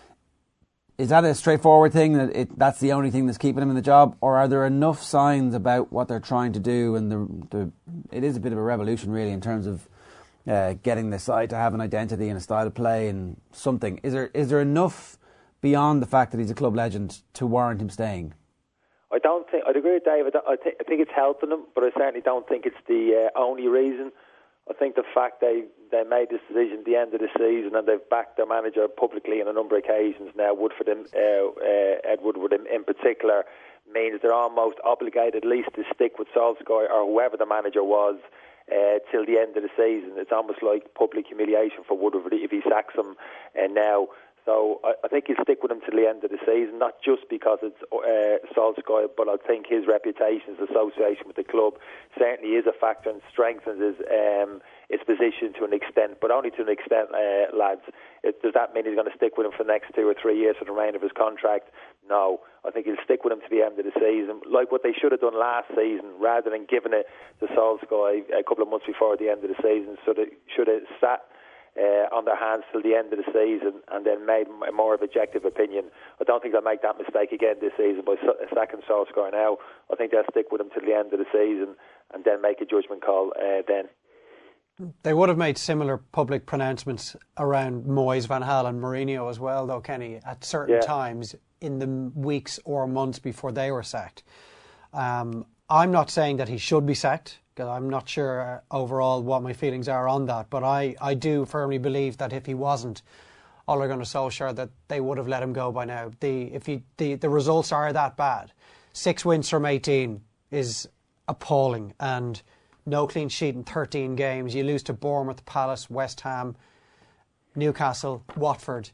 Is that a straightforward thing, that it, that's the only thing that's keeping him in the job, or are there enough signs about what they're trying to do? And the, the it is a bit of a revolution, really, in terms of uh, getting the side to have an identity and a style of play and something. Is there is there enough beyond the fact that he's a club legend to warrant him staying? I don't think, I'd agree with David. I think, I think it's helping them, but I certainly don't think it's the uh, only reason. I think the fact they, they made this decision at the end of the season and they've backed their manager publicly on a number of occasions now, Woodford and, uh, uh, Ed Woodward in, in particular, means they're almost obligated at least to stick with Solskjaer or whoever the manager was uh, till the end of the season. It's almost like public humiliation for Woodward if he sacks him uh, now. So I, I think he'll stick with him till the end of the season, not just because it's uh, Solskjaer, but I think his reputation, his association with the club certainly is a factor and strengthens his, um, his position to an extent, but only to an extent, uh, lads. It, does that mean he's going to stick with him for the next two or three years for the remainder of his contract? No. I think he'll stick with him to the end of the season, like what they should have done last season, rather than giving it to Solskjaer a couple of months before the end of the season. So they should have sat Uh, on their hands till the end of the season and then made a more objective opinion. I don't think they'll make that mistake again this season by sacking Solskjaer now. I think they'll stick with him till the end of the season and then make a judgment call uh, then. They would have made similar public pronouncements around Moyes, Van Gaal and Mourinho as well, though, Kenny, at certain yeah. times in the weeks or months before they were sacked. Um, I'm not saying that he should be sacked, because I'm not sure overall what my feelings are on that, but I, I do firmly believe that if he wasn't Ole Gunnar Solskjaer, that they would have let him go by now. The if he the, the results are that bad, six wins from eighteen is appalling, and no clean sheet in thirteen games. You lose to Bournemouth, Palace, West Ham, Newcastle, Watford.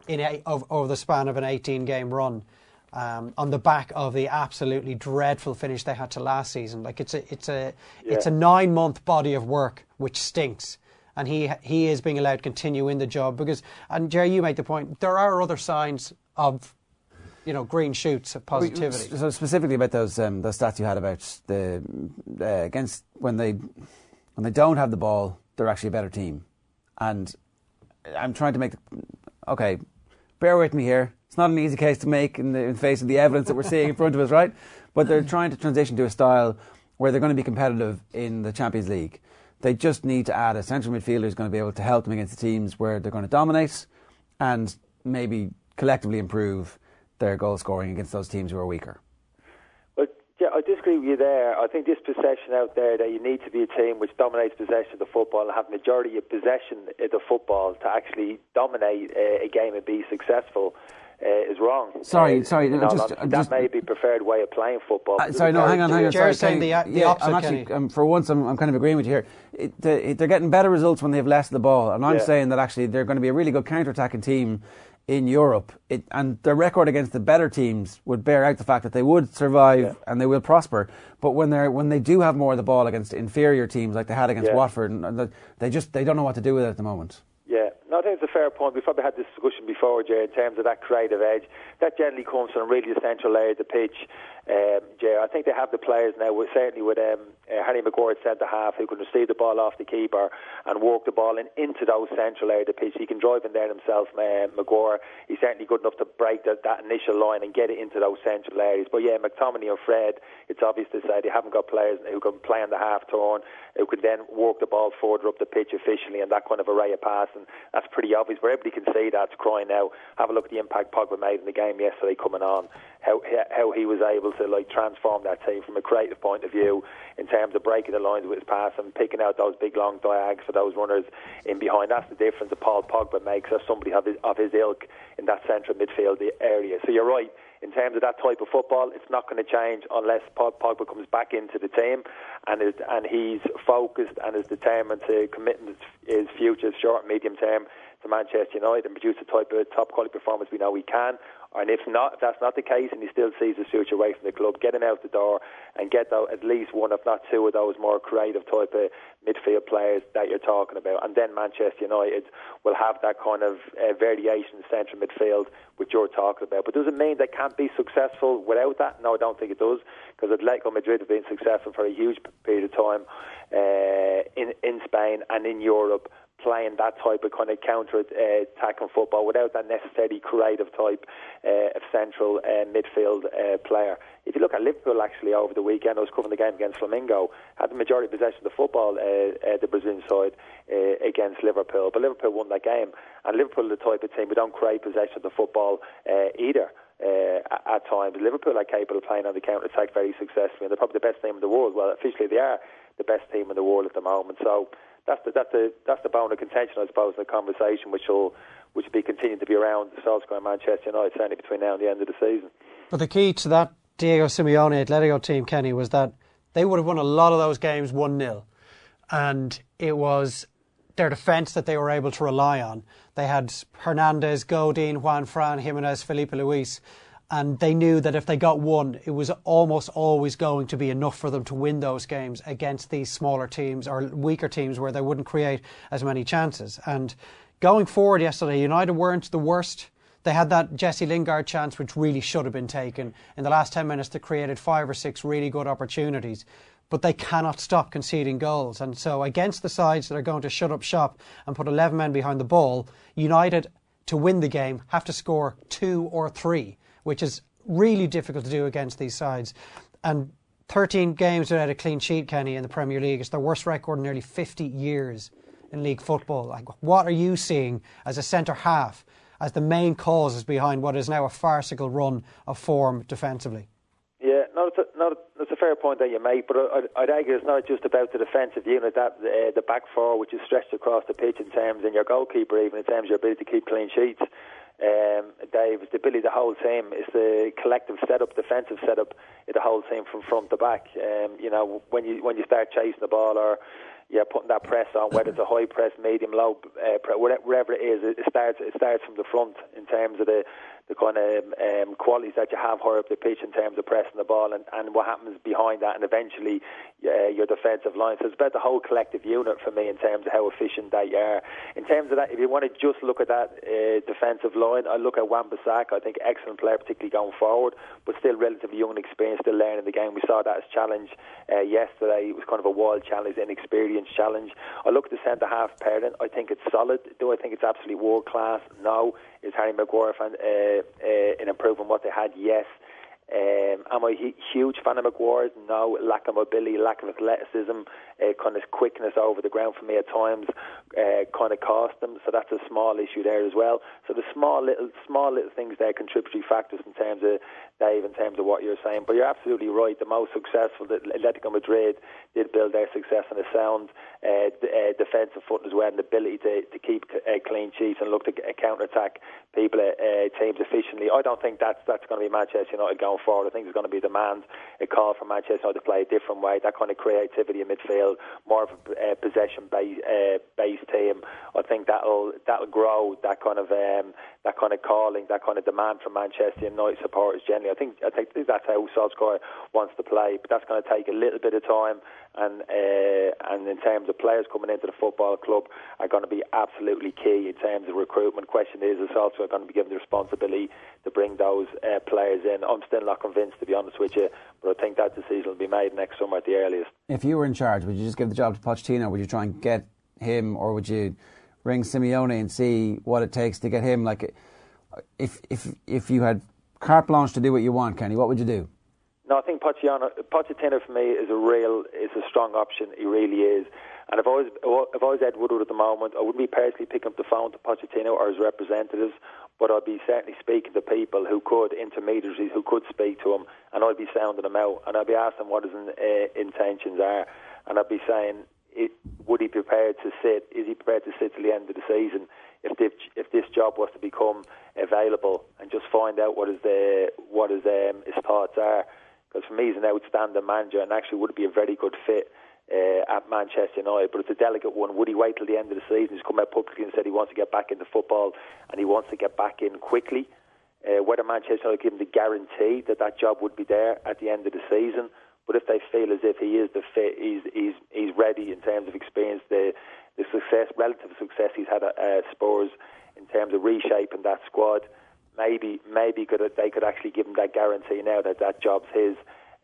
in a, over, over the span of an eighteen-game run, um, on the back of the absolutely dreadful finish they had to last season. Like it's a it's a yeah. it's a nine-month body of work which stinks, and he he is being allowed to continue in the job because. And Jerry, you make the point. There are other signs of, you know, green shoots of positivity. So specifically about those um, those stats you had about the uh, against when they when they don't have the ball, they're actually a better team. And I'm trying to make, okay, bear with me here. It's not an easy case to make in the in face of the evidence that we're seeing in front of us, right? But they're trying to transition to a style where they're going to be competitive in the Champions League. They just need to add a central midfielder who's going to be able to help them against the teams where they're going to dominate and maybe collectively improve their goal scoring against those teams who are weaker. Well, yeah, I disagree with you there. I think this perception out there that you need to be a team which dominates possession of the football and have majority of possession of the football to actually dominate uh, a game and be successful uh, is wrong. Sorry, uh, sorry. No, just, that just, may be preferred way of playing football. Uh, sorry, no, hang on, hang on. Jerry's sorry, saying the, the yeah, opposite, I'm actually, um, for once, I'm, I'm kind of agreeing with you here. It, the, they're getting better results when they have less of the ball, and I'm yeah. saying that actually they're going to be a really good counter-attacking team in Europe, it, and their record against the better teams would bear out the fact that they would survive yeah. and they will prosper. But when they when they do have more of the ball against inferior teams like they had against yeah. Watford, and they just they don't know what to do with it at the moment. Yeah, no, I think it's a fair point. We've probably had this discussion before, Jay, in terms of that creative edge. That generally comes from really the central area of the pitch. Um, Jay, I think they have the players now, with, certainly with um, uh, Harry Maguire at centre-half, who can receive the ball off the keeper and work the ball in, into those central area of the pitch. He can drive in there himself, uh, Maguire. He's certainly good enough to break the, that initial line and get it into those central areas. But yeah, McTominay and Fred, it's obvious to say they haven't got players who can play on the half-turn, who can then work the ball further up the pitch efficiently and that kind of array of passing. That's pretty obvious, but everybody can see that. It's crying out. Have a look at the impact Pogba made in the game yesterday coming on, how how he was able to like transform that team from a creative point of view in terms of breaking the lines with his pass and picking out those big long diags for those runners in behind. That's the difference that Paul Pogba makes as somebody of his, of his ilk in that central midfield area. So you're right. In terms of that type of football, it's not going to change unless Pogba comes back into the team and is, and he's focused and is determined to commit his future, short and medium term, to Manchester United and produce the type of top quality performance we know he can. And if not, if that's not the case, and he still sees his future away from the club, get him out the door and get the, at least one, if not two, of those more creative type of midfield players that you're talking about. And then Manchester United will have that kind of uh, variation in central midfield which you're talking about. But does it mean they can't be successful without that? No, I don't think it does, because Atletico Madrid have been successful for a huge period of time uh, in in Spain and in Europe, playing that type of kind of counter-attacking football without that necessarily creative type uh, of central uh, midfield uh, player. If you look at Liverpool, actually, over the weekend, I was covering the game against Flamengo, had the majority of possession of the football, uh, uh, the Brazilian side, uh, against Liverpool. But Liverpool won that game. And Liverpool are the type of team who don't create possession of the football uh, either. Uh, at times, Liverpool are capable of playing on the counter-attack very successfully, and they're probably the best team in the world. Well, officially they are the best team in the world at the moment. So that's the that's the that's the bone of contention, I suppose, in the conversation, which will which will be continuing to be around Solskjaer and Manchester United, certainly between now and the end of the season. But the key to that Diego Simeone Atletico team, Kenny, was that they would have won a lot of those games one nil, and it was their defence that they were able to rely on. They had Hernandez, Godin, Juan Fran, Jimenez, Felipe Luis, and they knew that if they got one, it was almost always going to be enough for them to win those games against these smaller teams or weaker teams where they wouldn't create as many chances. And going forward yesterday, United weren't the worst. They had that Jesse Lingard chance, which really should have been taken. In the last ten minutes, they created five or six really good opportunities. But they cannot stop conceding goals. And so against the sides that are going to shut up shop and put eleven men behind the ball, United, to win the game, have to score two or three, which is really difficult to do against these sides. And thirteen games without a clean sheet, Kenny, in the Premier League. It's their worst record in nearly fifty years in league football. Like, what are you seeing as a centre-half as the main causes behind what is now a farcical run of form defensively? Yeah, no, it's a, no, it's a fair point that you make, but I'd, I'd argue it's not just about the defensive unit, that uh, the back four, which is stretched across the pitch in terms, and your goalkeeper even in terms of your ability to keep clean sheets. Um, Dave, it's the ability of the whole team. It's the collective setup, defensive setup of the whole team from front to back. Um, you know, when you when you start chasing the ball or yeah, putting that press on, whether it's a high press, medium, low uh, press, whatever it is, it starts it starts from the front in terms of the the kind of um, qualities that you have higher up the pitch in terms of pressing the ball, and, and what happens behind that, and eventually uh, your defensive line. So it's about the whole collective unit for me in terms of how efficient they are. In terms of that, if you want to just look at that uh, defensive line, I look at Wan-Bissaka. I think excellent player, particularly going forward, but still relatively young and experienced, still learning the game. We saw that as challenge uh, yesterday. It was kind of a wild challenge, an experienced challenge. I look at the centre-half pairing. I think it's solid. Do I think it's absolutely world-class? No. Is Harry Maguire fan, uh, uh, in improving what they had? Yes. Um, am I a huge fan of Maguire? No. Lack of mobility, lack of athleticism, uh, kind of quickness over the ground for me at times uh, kind of cost them. So that's a small issue there as well. So the small little small little things there, contributory factors in terms of Dave, in terms of what you're saying. But you're absolutely right. The most successful, the Atletico Madrid did build their success on a sound uh, d- uh, defensive foot as well, and the ability to, to keep uh, clean sheets and look to uh, counter-attack people, uh, uh, teams efficiently. I don't think that's that's going to be Manchester United going forward. I think there's going to be demand, a call for Manchester United to play a different way, that kind of creativity in midfield, more of a uh, possession-based uh, based team. I think that'll that'll grow, that kind of um, that kind of calling, that kind of demand from Manchester United supporters generally. I think I think that's how Solskjaer wants to play, but that's going to take a little bit of time. And uh, and in terms of players coming into the football club are going to be absolutely key in terms of recruitment. Question is, is also going to be given the responsibility to bring those uh, players in. I'm still not convinced, to be honest with you, but I think that decision will be made next summer at the earliest. If you were in charge, would you just give the job to Pochettino? Would you try and get him, or would you ring Simeone and see what it takes to get him? Like, if if if you had carte blanche to do what you want, Kenny, what would you do? No, I think Pochettino, Pochettino for me is a real, is a strong option. He really is. And if I was, if I was Ed Woodward at the moment, I wouldn't be personally picking up the phone to Pochettino or his representatives, but I'd be certainly speaking to people who could, intermediaries who could speak to him, and I'd be sounding them out, and I'd be asking what his uh, intentions are, and I'd be saying, it, would he be prepared to sit? Is he prepared to sit till the end of the season if this, if this job was to become available, and just find out what his the what his um, his thoughts are? Because for me, he's an outstanding manager and actually would be a very good fit uh, at Manchester United. But it's a delicate one. Would he wait till the end of the season? He's come out publicly and said he wants to get back into football and he wants to get back in quickly. Uh, whether Manchester United give him the guarantee that that job would be there at the end of the season. But if they feel as if he is the fit, he's he's he's ready in terms of experience, the the success, relative success he's had at uh, Spurs in terms of reshaping that squad. Maybe, maybe could they could actually give him that guarantee now that that job's his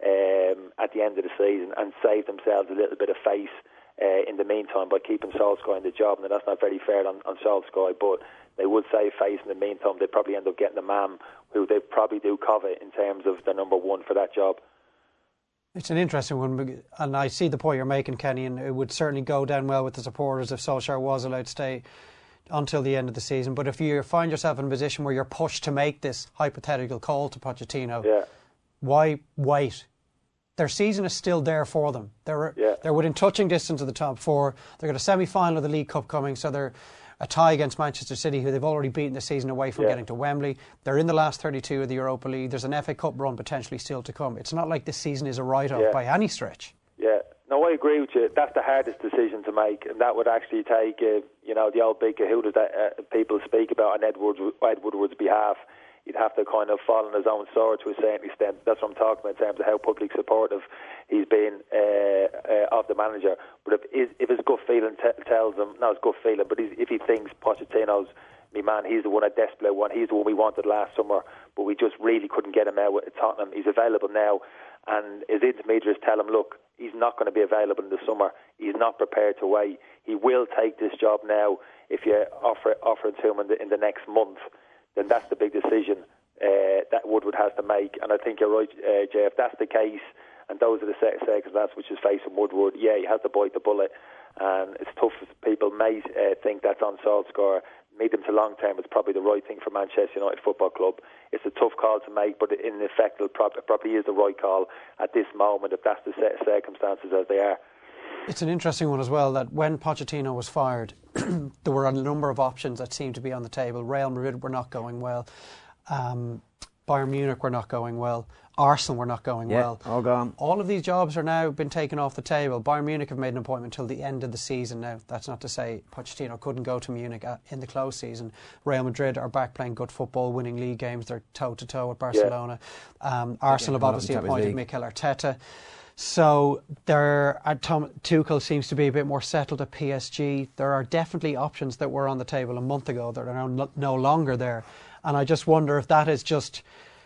um, at the end of the season, and save themselves a little bit of face uh, in the meantime by keeping Solskjaer in the job. Now that's not very fair on, on Solskjaer, but they would save face in the meantime. They'd probably end up getting a man who they probably do covet in terms of the number one for that job. It's an interesting one, and I see the point you're making, Kenny, and it would certainly go down well with the supporters if Solskjaer was allowed to stay until the end of the season. But if you find yourself in a position where you're pushed to make this hypothetical call to Pochettino, yeah. why wait? Their season is still there for them. They're yeah. they're within touching distance of the top four. They've got a semi-final of the League Cup coming, so they're a tie against Manchester City, who they've already beaten this season away from yeah. getting to Wembley. They're in the last thirty-two of the Europa League. There's an F A Cup run potentially still to come. It's not like this season is a write-off yeah. by any stretch. Yeah. No, I agree with you. That's the hardest decision to make, and that would actually take, uh, you know, the old big kahuna that uh, people speak about on Ed Woodward's, Ed Woodward's behalf. He'd have to kind of fall on his own sword to a certain extent. That's what I'm talking about in terms of how public supportive he's been uh, uh, of the manager. But if, if his gut feeling t- tells him, not his gut feeling, but if he thinks Pochettino's me man, he's the one I desperately want. He's the one we wanted last summer, but we just really couldn't get him out at Tottenham. He's available now, and his intermediaries tell him, look, he's not going to be available in the summer. He's not prepared to wait. He will take this job now. If you offer offer it to him in the, in the next month, then that's the big decision uh, that Woodward has to make. And I think you're right, uh, Jay. If that's the case, and those are the circumstances which is facing Woodward, yeah, he has to bite the bullet. And it's tough. People may uh, think that's on Solskjaer. Medium to long term, it's probably the right thing for Manchester United Football Club. It's a tough call to make, but in effect, it probably is the right call at this moment, if that's the circumstances as they are. It's an interesting one as well, that when Pochettino was fired, there were a number of options that seemed to be on the table. Real Madrid were not going well. Um, Bayern Munich were not going well. Arsenal were not going yeah, well. all gone. All of these jobs are now been taken off the table. Bayern Munich have made an appointment till the end of the season now. That's not to say Pochettino couldn't go to Munich in the close season. Real Madrid are back playing good football, winning league games. They're toe-to-toe with Barcelona. Yeah. Um, Arsenal have obviously appointed Mikel Arteta. So there, are, Tom, Tuchel seems to be a bit more settled at P S G. There are definitely options that were on the table a month ago that are now no, no longer there. And I just wonder if that has just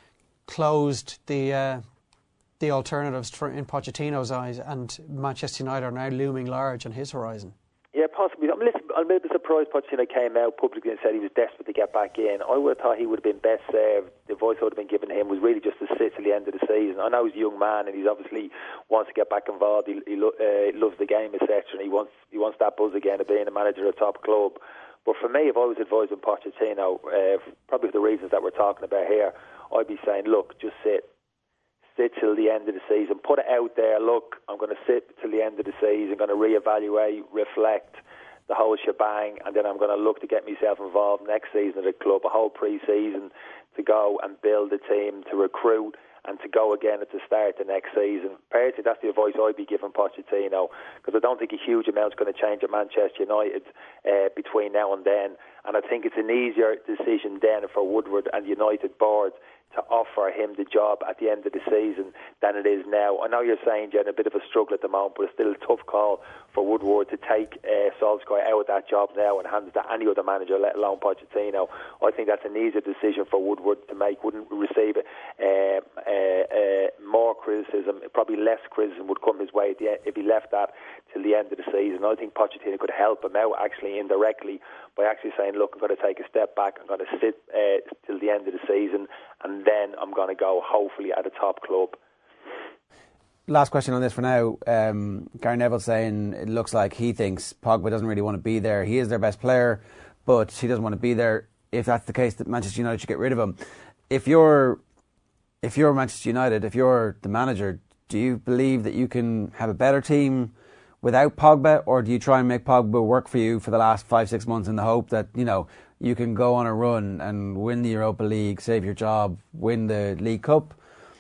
closed the uh, the alternatives for, in Pochettino's eyes, and Manchester United are now looming large on his horizon. Yeah, possibly. I'm a little, I'm a little bit surprised Pochettino came out publicly and said he was desperate to get back in. I would have thought he would have been best served. The voice I would have been given to him was really just to sit till the end of the season. I know he's a young man and he's obviously wants to get back involved. He, he lo- uh, loves the game, et cetera. And he wants he wants that buzz again of being a manager of a top club. But for me, if I was advising Pochettino, uh, probably for the reasons that we're talking about here, I'd be saying, look, just sit. Sit till the end of the season. Put it out there. Look, I'm going to sit till the end of the season. I'm going to reevaluate, reflect the whole shebang, and then I'm going to look to get myself involved next season at the club, a whole pre-season to go and build a team, to recruit, and to go again at the start of next season. Personally, that's the advice I'd be giving Pochettino, because I don't think a huge amount's going to change at Manchester United uh, between now and then. And I think it's an easier decision then for Woodward and United board to offer him the job at the end of the season than it is now. I know you're saying, Jen, a bit of a struggle at the moment, but it's still a tough call for Woodward to take uh, Solskjaer out of that job now and hand it to any other manager, let alone Pochettino. I think that's an easier decision for Woodward to make. Wouldn't receive uh, uh, uh, more criticism. Probably less criticism would come his way if he left that till the end of the season. I think Pochettino could help him out actually indirectly by actually saying, look, I'm going to take a step back, I'm going to sit uh, till the end of the season, and then I'm going to go hopefully at a top club. Last question on this for now. Um, Gary Neville saying it looks like he thinks Pogba doesn't really want to be there. He is their best player, but he doesn't want to be there. If that's the case, that Manchester United should get rid of him. If you're, if you're Manchester United, if you're the manager, do you believe that you can have a better team without Pogba, or do you try and make Pogba work for you for the last five, six months in the hope that, you know, you can go on a run and win the Europa League, save your job, win the League Cup,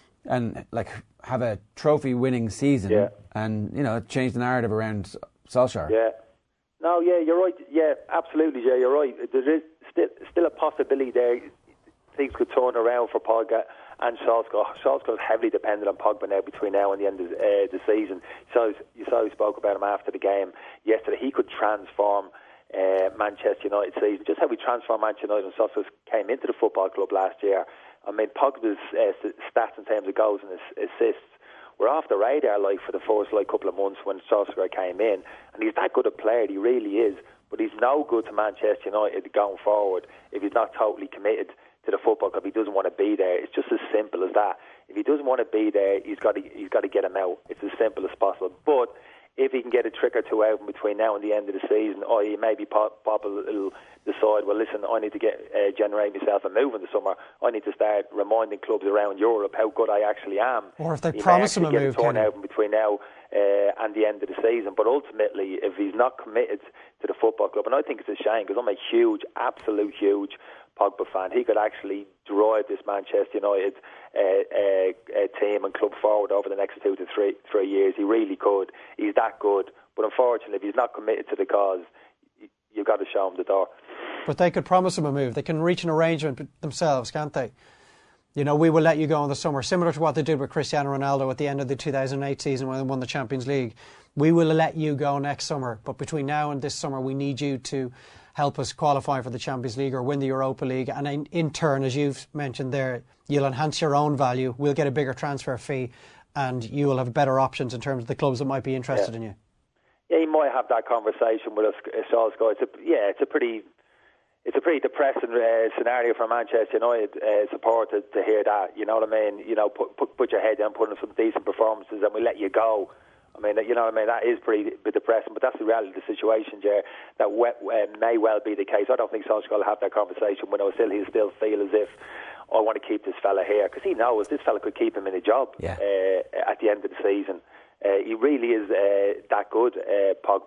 and like have a trophy-winning season, yeah. and, you know, change the narrative around Solskjaer? Yeah. No, yeah, you're right. Yeah, absolutely, yeah, you're right. There is still still a possibility there. Things could turn around for Pogba and Solskjaer. Solskjaer is heavily dependent on Pogba now between now and the end of uh, the season. So you saw he spoke about him after the game yesterday. He could transform uh, Manchester United season. Just how we transformed Manchester United when Solskjaer came into the football club last year. I mean, Pogba's uh, stats in terms of goals and assists were off the radar like for the first like couple of months when Solskjaer came in, and he's that good a player. He really is, but he's no good to Manchester United going forward if he's not totally committed to the football club. He doesn't want to be there. It's just as simple as that. If he doesn't want to be there, he's got to he's got to get him out. It's as simple as possible. But if he can get a trick or two out between now and the end of the season, or he maybe pop, pop a little decide, well, listen, I need to get uh, generate myself a move in the summer. I need to start reminding clubs around Europe how good I actually am. Or if they he promise him a get move, a turn out between now uh, and the end of the season. But ultimately, if he's not committed to the football club, and I think it's a shame because I'm a huge, absolute huge Pogba fan. He could actually drive this Manchester United uh, uh, uh, team and club forward over the next two to three three years. He really could. He's that good. But unfortunately, if he's not committed to the cause, you've got to show him the door. But they could promise him a move. They can reach an arrangement themselves, can't they? You know, we will let you go in the summer, similar to what they did with Cristiano Ronaldo at the end of the two thousand eight season when they won the Champions League. We will let you go next summer, but between now and this summer, we need you to help us qualify for the Champions League or win the Europa League. And in, in turn, as you've mentioned there, you'll enhance your own value. We'll get a bigger transfer fee and you will have better options in terms of the clubs that might be interested yeah. in you. Yeah, you might have that conversation with us, Solskjaer. It's a, yeah, it's a pretty... It's a pretty depressing uh, scenario for Manchester United uh, supporter to hear that. You know what I mean? You know, put put, put your head down, put in some decent performances, and we let you go. I mean, you know what I mean? That is pretty bit depressing, but that's the reality of the situation, Jer. That we, uh, may well be the case. I don't think Solskjaer will have that conversation when still he'll still feel as if I want to keep this fella here, because he knows this fella could keep him in a job yeah. uh, at the end of the season. Uh, he really is uh, that good, uh, Pogba.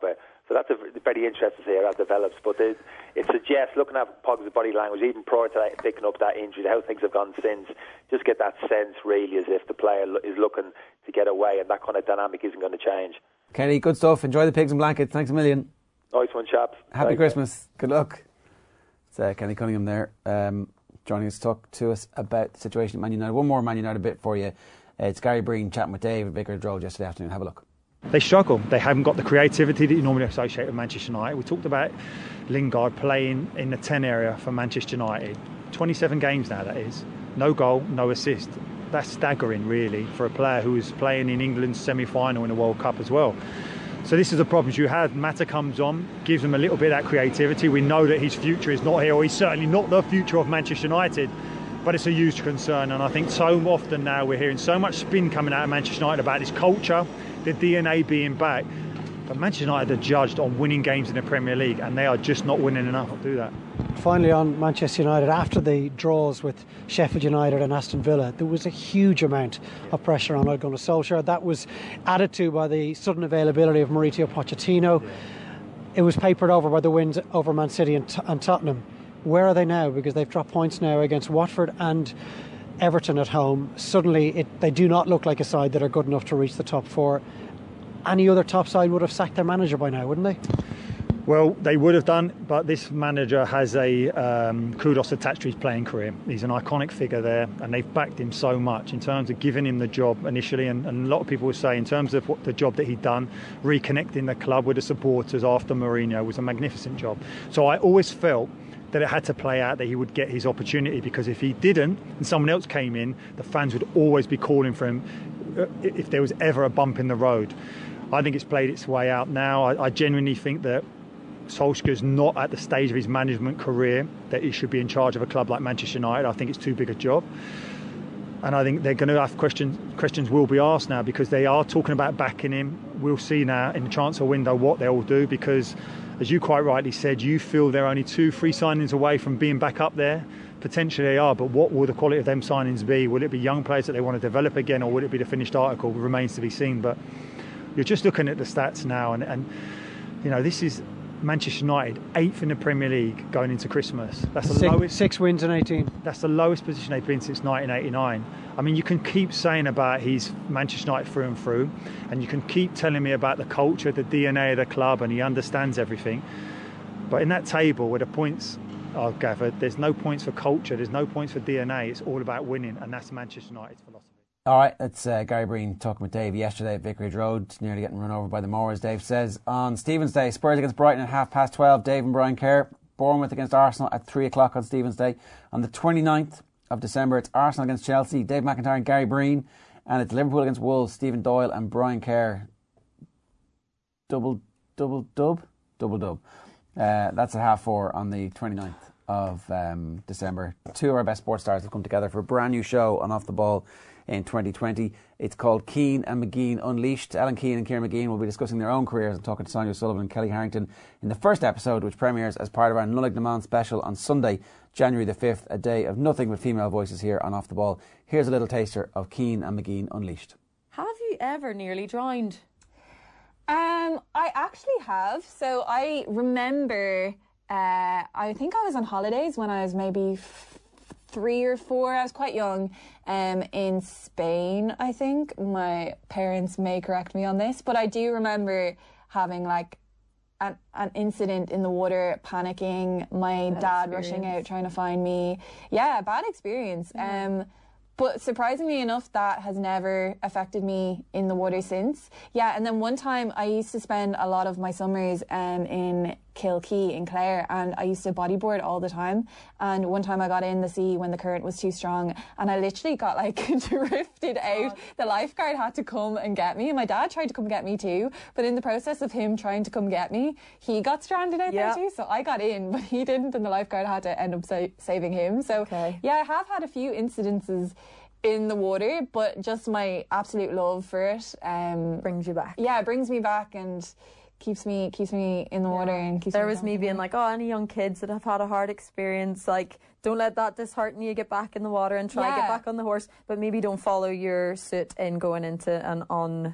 So that's a very interesting to see how that develops. But it, it suggests, looking at Pogba's body language, even prior to that, picking up that injury, how things have gone since, just get that sense really as if the player is looking to get away, and that kind of dynamic isn't going to change. Kenny, good stuff. Enjoy the pigs and blankets. Thanks a million. Nice one, chaps. Happy Thanks. Christmas. Good luck. It's uh, Kenny Cunningham there, um, joining us to talk to us about the situation at Man United. One more Man United bit for you. Uh, it's Gary Breen chatting with Dave at Vicarage Road yesterday afternoon. Have a look. They struggle. They haven't got the creativity that you normally associate with Manchester United. We talked about Lingard playing in the ten area for Manchester United. twenty-seven games now, that is. No goal, no assist. That's staggering, really, for a player who is playing in England's semi-final in the World Cup as well. So this is the problems you had. Mata comes on, gives them a little bit of that creativity. We know that his future is not here, or he's certainly not the future of Manchester United. But it's a huge concern, and I think so often now we're hearing so much spin coming out of Manchester United about this culture, the D N A being back. But Manchester United are judged on winning games in the Premier League, and they are just not winning enough to do that. Finally, on Manchester United, after the draws with Sheffield United and Aston Villa, there was a huge amount of pressure on Ole Gunnar Solskjaer. That was added to by the sudden availability of Mauricio Pochettino. Yeah. It was papered over by the wins over Man City and, T- and Tottenham. Where are they now? Because they've dropped points now against Watford and Everton at home. Suddenly, it, they do not look like a side that are good enough to reach the top four. Any other top side would have sacked their manager by now, wouldn't they? Well, they would have done, but this manager has a um, kudos attached to his playing career. He's an iconic figure there, and they've backed him so much in terms of giving him the job initially. And, and a lot of people would say, in terms of what the job that he'd done, reconnecting the club with the supporters after Mourinho was a magnificent job. So I always felt that it had to play out, that he would get his opportunity, because if he didn't and someone else came in, the fans would always be calling for him if there was ever a bump in the road. I think it's played its way out now. I, I genuinely think that Solskjaer's not at the stage of his management career that he should be in charge of a club like Manchester United. I think it's too big a job. And I think they're going to have questions, questions will be asked now, because they are talking about backing him. We'll see now in the transfer window what they'll do, because, as you quite rightly said, you feel they're only two free signings away from being back up there. Potentially they are, but what will the quality of them signings be? Will it be young players that they want to develop again, or will it be the finished article? It remains to be seen. But you're just looking at the stats now, and, and you know, this is Manchester United, eighth in the Premier League going into Christmas. That's the six, lowest. Six wins in eighteen. That's the lowest position they've been since nineteen eighty-nine. I mean, you can keep saying about he's Manchester United through and through, and you can keep telling me about the culture, the D N A of the club, and he understands everything. But in that table where the points are gathered, there's no points for culture, there's no points for D N A. It's all about winning, and that's Manchester United's philosophy. All right, that's uh, Gary Breen talking with Dave yesterday at Vicarage Road, nearly getting run over by the mowers. Dave says on Stephen's Day, Spurs against Brighton at half past twelve. Dave and Brian Kerr. Bournemouth against Arsenal at three o'clock on Stephen's Day. On the twenty-ninth of December, it's Arsenal against Chelsea. Dave McIntyre and Gary Breen. And it's Liverpool against Wolves. Stephen Doyle and Brian Kerr. Double, double, dub? Double dub. Uh, that's at half four on the twenty-ninth of um, December. Two of our best sports stars have come together for a brand new show on Off the Ball in twenty twenty. It's called Keane and McGean Unleashed. Alan Keane and Kieran McGean will be discussing their own careers and talking to Sonia Sullivan and Kelly Harrington in the first episode, which premieres as part of our Nullig Naman special on Sunday, January the fifth, a day of nothing but female voices here on Off the Ball. Here's a little taster of Keane and McGean Unleashed. Have you ever nearly drowned? Um, I actually have. So I remember, uh, I think I was on holidays when I was maybe f- three or four. I was quite young, um, in Spain, I think. My parents may correct me on this, but I do remember having like an, an incident in the water, panicking, my bad dad experience. Rushing out, trying to find me. Yeah, bad experience. Yeah. Um, But surprisingly enough, that has never affected me in the water since. Yeah, and then one time I used to spend a lot of my summers um, in Kilkee in Clare, and I used to bodyboard all the time. And one time I got in the sea when the current was too strong, and I literally got like drifted out. God. The lifeguard had to come and get me, and my dad tried to come get me too. But in the process of him trying to come get me, he got stranded out yeah. there too. So I got in, but he didn't, and the lifeguard had to end up sa- saving him. So okay. yeah, I have had a few incidences in the water, but just my absolute love for it um, brings you back. Yeah, it brings me back and keeps me keeps me in the water. Yeah. And keeps there me was me being like, oh, any young kids that have had a hard experience, like, don't let that dishearten you. Get back in the water and try yeah. get back on the horse, but maybe don't follow your suit in going into an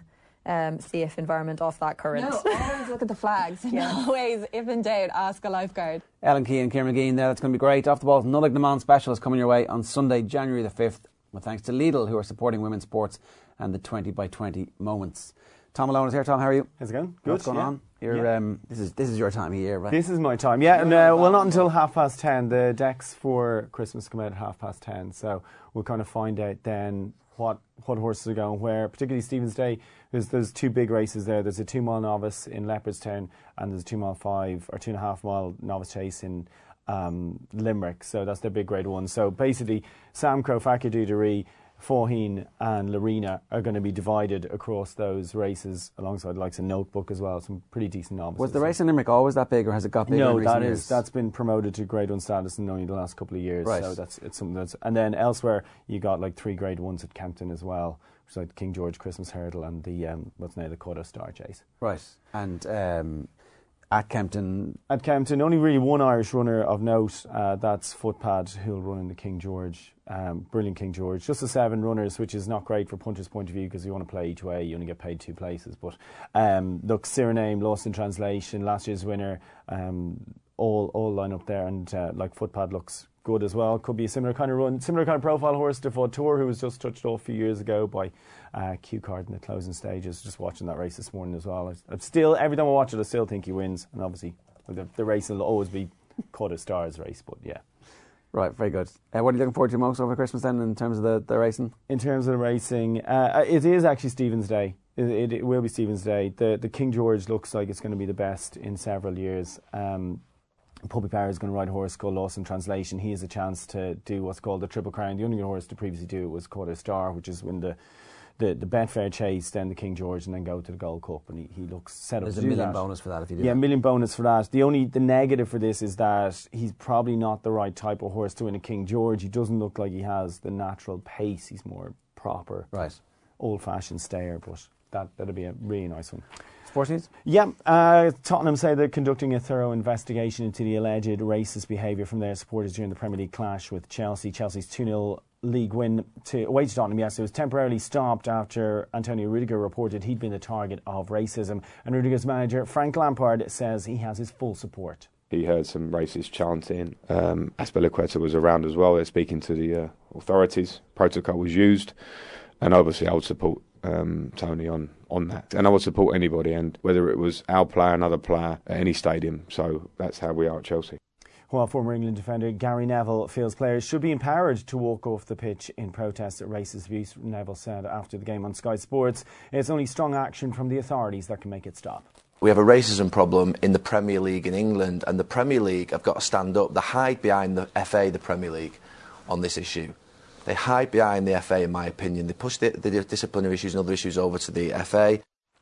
um, safe environment off that current. No, always look at the flags. Yeah. Always, if in doubt, ask a lifeguard. Ellen Key and Kieran McGean there. That's going to be great. Off the Ball's Nullig Le Mans special is coming your way on Sunday, January the fifth. With thanks to Lidl, who are supporting women's sports and the twenty by twenty moments. Tom Malone is here. Tom, how are you? How's it going? Good. What's going yeah. on? You're, yeah. um, this is this is your time of year, right? This is my time, yeah. And uh, well, not until half past ten. The decks for Christmas come out at half past ten, so we'll kind of find out then what what horses are going where. Particularly Stephen's Day. There's there's two big races there. There's a two mile novice in Leopardstown, and there's a two mile five or two and a half mile novice chase in um, Limerick. So that's their big grade one. So basically, Sam Crow, Fakir Dudery, Faugheen and Lorena are going to be divided across those races alongside like a Notebook as well. Some pretty decent novices. Was the race in Limerick always that big, or has it got bigger? No, in that recent is years? that's been promoted to grade one status in only the last couple of years. Right. So that's it's something that's and then elsewhere you got like three grade ones at Kempton as well, which is like the King George Christmas Hurdle and the um, what's now the Cotto Star Chase. Right, and um, at Kempton. At Kempton, only really one Irish runner of note. Uh, that's Footpad, who'll run in the King George. Um, brilliant King George. Just the seven runners, which is not great for punter's point of view because you want to play each way. You only get paid two places. But um, look, Cyrename, Lost in Translation, last year's winner, um, all all line up there. And uh, like Footpad looks good as well. Could be a similar kind of run, similar kind of profile horse to Vautour, who was just touched off a few years ago by uh, Q Card in the closing stages. Just watching that race this morning as well. I'm still, every time I watch it, I still think he wins. And obviously, the, the race will always be Cotto Star's race. But yeah. Right, very good. Uh, what are you looking forward to most over Christmas then in terms of the, the racing? In terms of the racing, uh, it is actually Stephen's Day. It, it, it will be Stephen's Day. The the King George looks like it's going to be the best in several years. Um, Puppy Power is going to ride a horse called Lost in Translation. He has a chance to do what's called the Triple Crown. The only horse to previously do it was Cotto Star, which is when the the, the Betfair Chase, then the King George, and then go to the Gold Cup. And he, he looks set up There's to a do million that. bonus for that if you do Yeah, that. a million bonus for that. The only the negative for this is that he's probably not the right type of horse to win a King George. He doesn't look like he has the natural pace. He's more proper, right, old-fashioned stayer. But that that'll be a really nice one. Sports news? Yeah, uh, Tottenham say they're conducting a thorough investigation into the alleged racist behaviour from their supporters during the Premier League clash with Chelsea. Chelsea's two nil league win to away to Tottenham, yes, it was temporarily stopped after Antonio Rudiger reported he'd been the target of racism. And Rudiger's manager, Frank Lampard, says he has his full support. He heard some racist chanting. Um, Azpilicueta was around as well. They're speaking to the uh, authorities. Protocol was used. And obviously I would support um, Tony on, on that. And I would support anybody, and whether it was our player, another player, at any stadium. So that's how we are at Chelsea. While former England defender Gary Neville feels players should be empowered to walk off the pitch in protest at racist abuse, Neville said after the game on Sky Sports, it's only strong action from the authorities that can make it stop. We have a racism problem in the Premier League in England, and the Premier League have got to stand up. They hide behind the F A, the Premier League, on this issue. They hide behind the F A, in my opinion. They push the, the disciplinary issues and other issues over to the F A.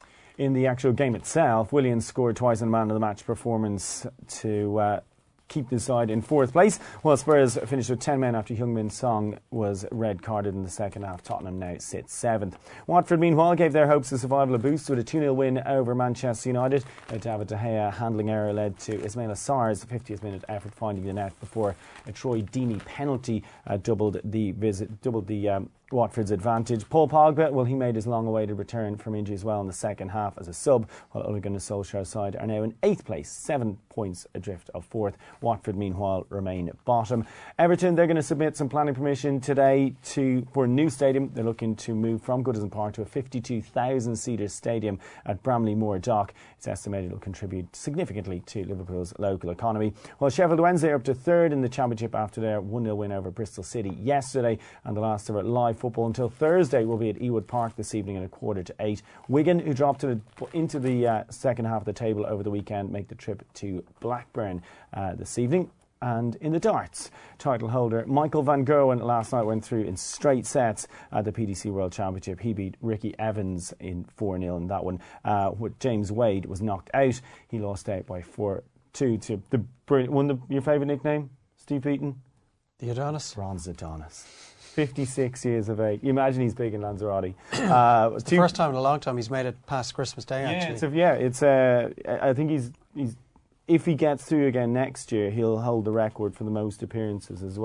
In the actual game itself, Williams scored twice in a man of the match performance to uh, keep the side in fourth place, while Spurs finished with ten men after Heung-min Song was red carded in the second half. Tottenham now sits seventh. Watford, meanwhile, gave their hopes of survival a boost with a two nil win over Manchester United. A David De Gea handling error led to Ismaila Sarr's fiftieth minute effort finding the net before a Troy Deeney penalty uh, doubled the visit, doubled the um, Watford's advantage. Paul Pogba, well, he made his long-awaited return from injury as well in the second half as a sub, while Ole Gunnar Solskjaer's side are now in eighth place, seven points adrift of fourth. Watford, meanwhile, remain bottom. Everton, they're going to submit some planning permission today to for a new stadium. They're looking to move from Goodison Park to a fifty-two thousand seater stadium at Bramley Moor Dock. It's estimated it will contribute significantly to Liverpool's local economy. Well, Sheffield Wednesday are up to third in the Championship after their one nil win over Bristol City yesterday, and the last ever live football until Thursday will be at Ewood Park this evening at a quarter to eight. Wigan, who dropped to the, into the uh, second half of the table over the weekend, make the trip to Blackburn uh, this evening. And in the darts, title holder Michael van Gerwen last night went through in straight sets at the P D C World Championship. He beat Ricky Evans in four nil in that one. Uh, James Wade was knocked out. He lost out by four two to the brilliant one. Of your favourite nickname, Steve Beaton? The Adonis. Bronze Adonis. fifty-six years of age. You imagine he's big in Lanzarote. Uh, it's the first time in a long time he's made it past Christmas Day, yeah, actually. It's a, yeah, it's uh, I think he's he's if he gets through again next year, he'll hold the record for the most appearances as well.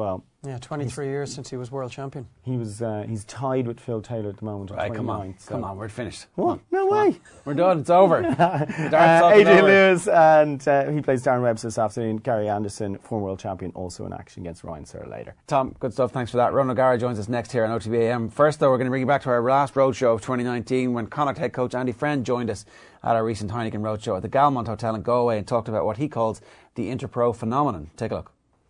Yeah, twenty-three he's, years since he was world champion. He was. Uh, he's tied with Phil Taylor at the moment. Right, come on, so. come on, we're finished. What? No way. On. We're done. It's over. uh, Adrian over. Lewis, and uh, he plays Darren Webster this afternoon. Gary Anderson, former world champion, also in action against Ryan Searle later. Tom, good stuff. Thanks for that. Ron O'Gara joins us next here on O T B A M. First, though, we're going to bring you back to our last roadshow of twenty nineteen when Connacht head coach Andy Friend joined us at our recent Heineken roadshow at the Galmont Hotel in Galway and talked about what he calls the Interpro phenomenon. Take a look.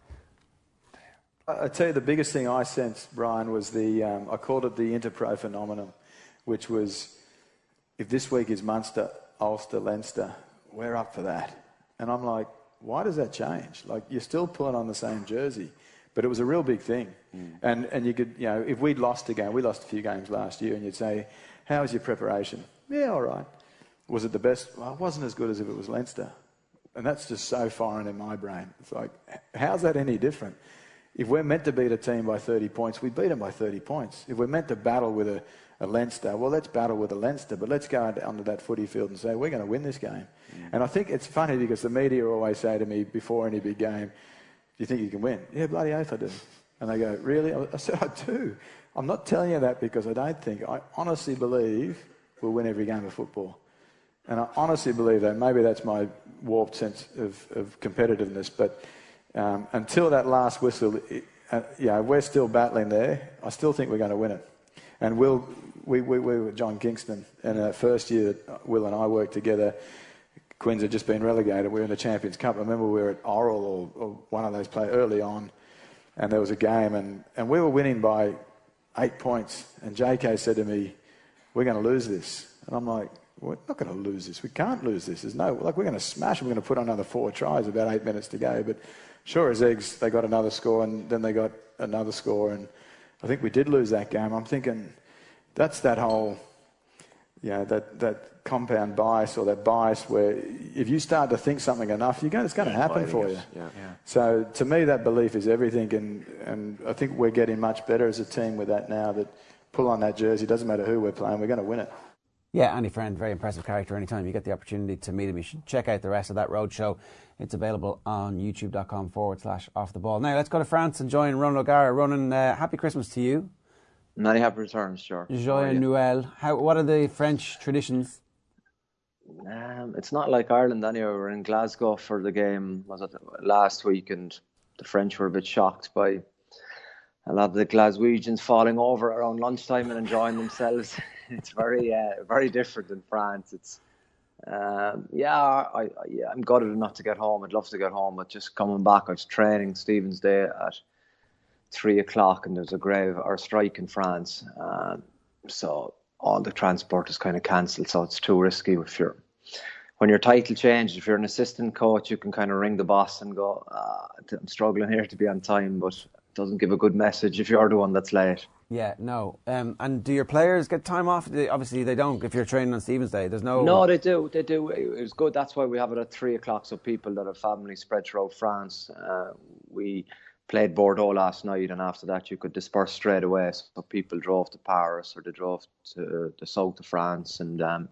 I tell you, the biggest thing I sensed, Brian, was the, um, I called it the Interpro phenomenon, which was, if this week is Munster, Ulster, Leinster, we're up for that. And I'm like, why does that change? Like, you're still pulling on the same jersey. But it was a real big thing. Mm. And and you could, you know, if we'd lost a game, we lost a few games last year, and you'd say, how was your preparation? Yeah, all right. Was it the best? Well, it wasn't as good as if it was Leinster. And that's just so foreign in my brain. It's like, how's that any different? If we're meant to beat a team by thirty points, we beat them by thirty points. If we're meant to battle with a, a Leinster, well, let's battle with a Leinster, but let's go onto that footy field and say, we're going to win this game. Mm. And I think it's funny because the media always say to me before any big game, do you think you can win? Yeah, bloody oath I do. And they go, really? I said, I do. I'm not telling you that because I don't think. I honestly believe we'll win every game of football. And I honestly believe that. Maybe that's my warped sense of, of competitiveness, but Um, until that last whistle, it, uh, yeah, we're still battling there. I still think we're going to win it. And Will, we, we, we were John Kingston, and the first year that Will and I worked together, Quins had just been relegated. We were in the Champions Cup. I remember we were at Oral or, or one of those play early on, and there was a game, and, and we were winning by eight points. And J K said to me, we're going to lose this. And I'm like, we're not going to lose this. We can't lose this. There's no, like, we're going to smash. We're going to put on another four tries, about eight minutes to go. But sure as eggs, they got another score, and then they got another score, and I think we did lose that game. I'm thinking that's that whole, you know, that, that compound bias or that bias where if you start to think something enough, you're going, it's going to happen for you. Yeah. Yeah. So to me, that belief is everything, and, and I think we're getting much better as a team with that now, that pull on that jersey, doesn't matter who we're playing, we're going to win it. Yeah, Andy Friend, very impressive character. Anytime you get the opportunity to meet him, you should check out the rest of that roadshow. It's available on youtube.com forward slash off the ball. Now, let's go to France and join Ronan O'Gara. Ronan, uh, happy Christmas to you. Many happy returns, sure. Joyeux Noël. How, what are the French traditions? Um, it's not like Ireland anyway. We were in Glasgow for the game was it last week, and the French were a bit shocked by a lot of the Glaswegians falling over around lunchtime and enjoying themselves. It's very, uh, very different in France. It's, um, yeah, I, I, yeah, I'm gutted enough to get home. I'd love to get home, but just coming back, I was training Stephen's Day at three o'clock, and there's a grave or strike in France. Um, so all the transport is kind of cancelled. So it's too risky. If you're, when your title changes, if you're an assistant coach, you can kind of ring the boss and go, ah, I'm struggling here to be on time, but it doesn't give a good message if you're the one that's late. Yeah, no. Um, and do your players get time off? They, obviously, they don't. If you're training on Stephen's Day, there's no. No, they do. They do. It was good. That's why we have it at three o'clock. So people that have family spread throughout France, uh, we played Bordeaux last night, and after that, you could disperse straight away. So people drove to Paris or they drove to the south of France, and um,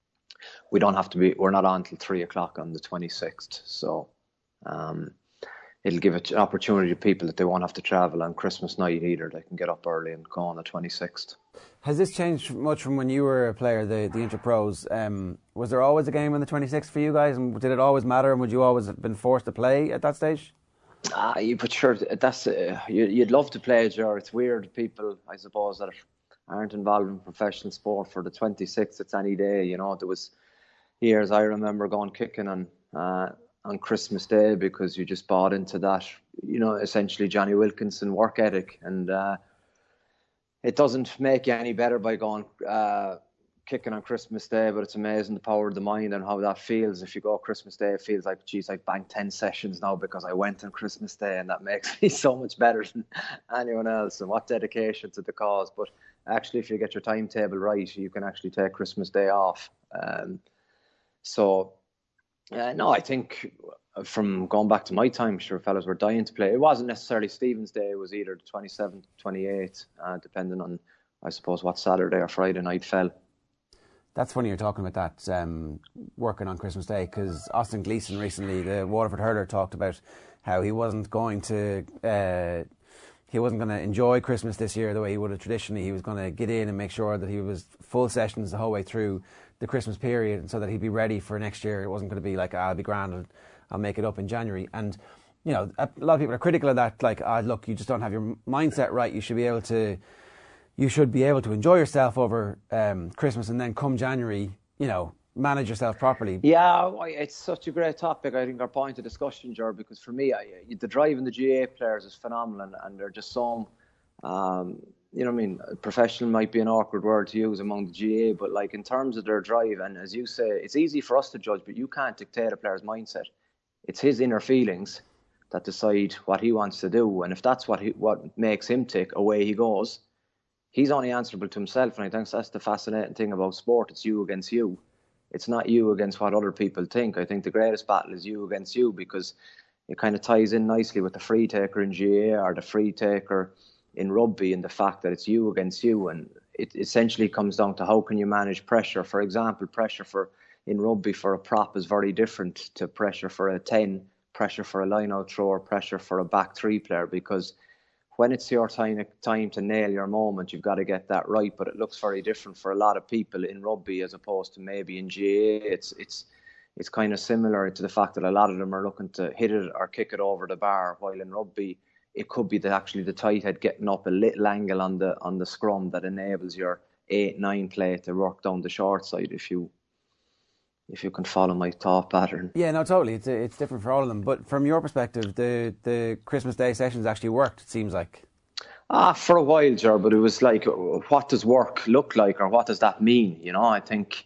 we don't have to be. We're not on till three o'clock on the twenty-sixth. So. Um, It'll give an opportunity to people that they won't have to travel on Christmas night either. They can get up early and go on the twenty-sixth. Has this changed much from when you were a player, the, the Interpros? Um, was there always a game on the twenty-sixth for you guys? And did it always matter? And would you always have been forced to play at that stage? Ah, you but sure, that's uh, you, you'd love to play, Jar. It's weird, people, I suppose, that aren't involved in professional sport for the twenty-sixth. It's any day, you know. There was years I remember going kicking on. Uh, on Christmas Day because you just bought into that, you know, essentially Johnny Wilkinson work ethic, and uh, it doesn't make you any better by going uh, kicking on Christmas Day, but it's amazing the power of the mind and how that feels. If you go Christmas Day, it feels like, geez, I banked ten sessions now because I went on Christmas Day, and that makes me so much better than anyone else, and what dedication to the cause. But actually, if you get your timetable right, you can actually take Christmas Day off. Um, so Uh, no, I think from going back to my time, sure, fellas were dying to play. It wasn't necessarily Stephen's Day. It was either the twenty-seventh, twenty-eighth, uh, depending on, I suppose, what Saturday or Friday night fell. That's funny you're talking about that, um, working on Christmas Day, because Austin Gleeson recently, the Waterford hurler, talked about how he wasn't going to... Uh, he wasn't going to enjoy Christmas this year the way he would have traditionally. He was going to get in and make sure that he was full sessions the whole way through the Christmas period, and so that he'd be ready for next year. It wasn't going to be like, ah, I'll be grand and I'll make it up in January. And, you know, a lot of people are critical of that, like, ah, look, you just don't have your mindset right. You should be able to, you should be able to enjoy yourself over um, Christmas, and then come January, you know, manage yourself properly. Yeah, it's such a great topic. I think our point of discussion, Ger, because for me, I, the drive in the G A A players is phenomenal, and, and they're just so, um, you know what I mean, professional might be an awkward word to use among the G A A, but like in terms of their drive, and as you say, it's easy for us to judge, but you can't dictate a player's mindset. It's his inner feelings that decide what he wants to do, and if that's what he, what makes him tick, away he goes. He's only answerable to himself, and I think that's the fascinating thing about sport. It's you against you. It's not you against what other people think. I think the greatest battle is you against you, because it kind of ties in nicely with the free taker in G A A or the free taker in rugby, and the fact that it's you against you. And it essentially comes down to how can you manage pressure. For example, pressure for in rugby for a prop is very different to pressure for a ten, pressure for a line-out thrower, pressure for a back three player, because when it's your time, time to nail your moment, you've got to get that right. But it looks very different for a lot of people in rugby as opposed to maybe in G A A. It's it's it's kind of similar to the fact that a lot of them are looking to hit it or kick it over the bar, while in rugby it could be that actually the tight head getting up a little angle on the on the scrum that enables your eight nine play to work down the short side, if you if you can follow my thought pattern. Yeah, no, totally. It's it's different for all of them. But from your perspective, the the Christmas Day sessions actually worked, it seems like. Ah, for a while, Ger, but it was like, what does work look like, or what does that mean? You know, I think,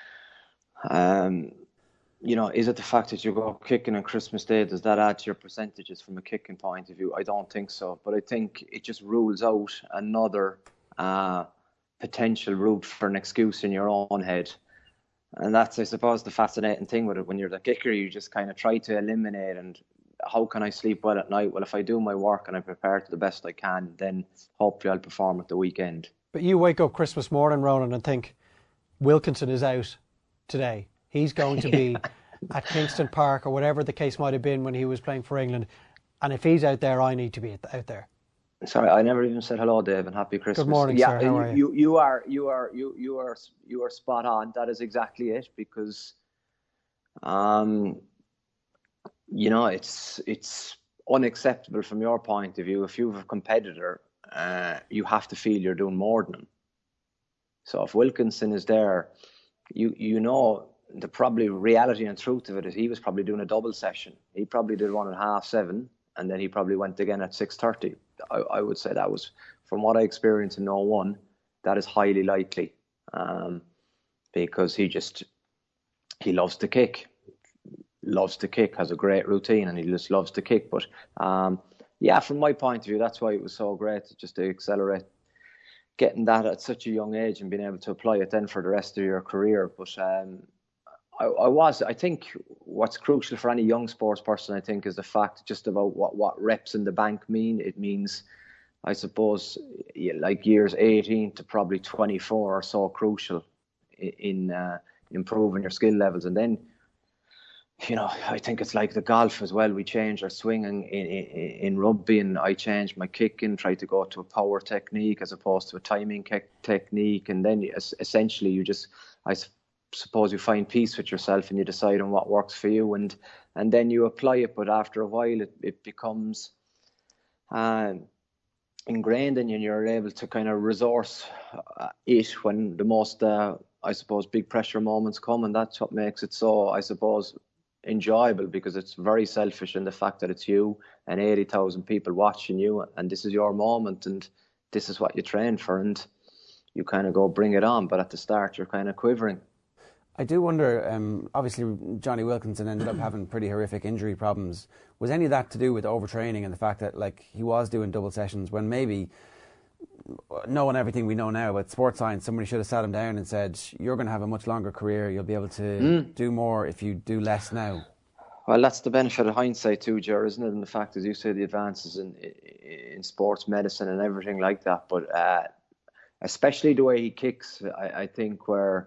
um, you know, is it the fact that you go kicking on Christmas Day, does that add to your percentages from a kicking point of view? I don't think so. But I think it just rules out another uh, potential route for an excuse in your own head. And that's, I suppose, the fascinating thing with it. When you're the kicker, you just kind of try to eliminate, and how can I sleep well at night? Well, if I do my work and I prepare to the best I can, then hopefully I'll perform at the weekend. But you wake up Christmas morning, Ronan, and think, Wilkinson is out today. He's going to be at Kingston Park, or whatever the case might have been when he was playing for England. And if he's out there, I need to be out there. Sorry, I never even said hello, Dave, and happy Christmas. Good morning, yeah, sir. How are you? You, you are, you are, you, you are, you are spot on. That is exactly it, because, um, you know, it's it's unacceptable from your point of view. If you have a competitor, uh, you have to feel you're doing more than him. So if Wilkinson is there, you you know the probably reality and truth of it is he was probably doing a double session. He probably did one at half seven, and then he probably went again at six thirty. I, I would say that was, from what I experienced in oh one, that is highly likely, um, because he just, he loves to kick, loves to kick, has a great routine, and he just loves to kick. But um, yeah, from my point of view, that's why it was so great just to accelerate getting that at such a young age and being able to apply it then for the rest of your career. But um, I, I was, I think what's crucial for any young sports person, I think, is the fact just about what, what reps in the bank mean. It means, I suppose, like years eighteen to probably twenty-four are so crucial in uh, improving your skill levels. And then, you know, I think it's like the golf as well. We changed our swinging in, in, in rugby, and I changed my kicking, tried to go to a power technique as opposed to a timing kick technique. And then essentially you just, I suppose you find peace with yourself and you decide on what works for you, and and then you apply it. But after a while it, it becomes uh, ingrained in you, and you're able to kind of resource uh, it when the most, uh, I suppose, big pressure moments come. And that's what makes it so, I suppose, enjoyable, because it's very selfish in the fact that it's you and eighty thousand people watching you, and this is your moment, and this is what you trained for, and you kind of go bring it on. But at the start you're kind of quivering. I do wonder, um, obviously Johnny Wilkinson ended up having pretty horrific injury problems. Was any of that to do with overtraining and the fact that, like, he was doing double sessions when maybe, knowing everything we know now about sports science, somebody should have sat him down and said, you're going to have a much longer career, you'll be able to mm. do more if you do less now? Well, that's the benefit of hindsight too, Ger, isn't it? And the fact, as you say, the advances in in sports medicine and everything like that. But uh, especially the way he kicks, I, I think where...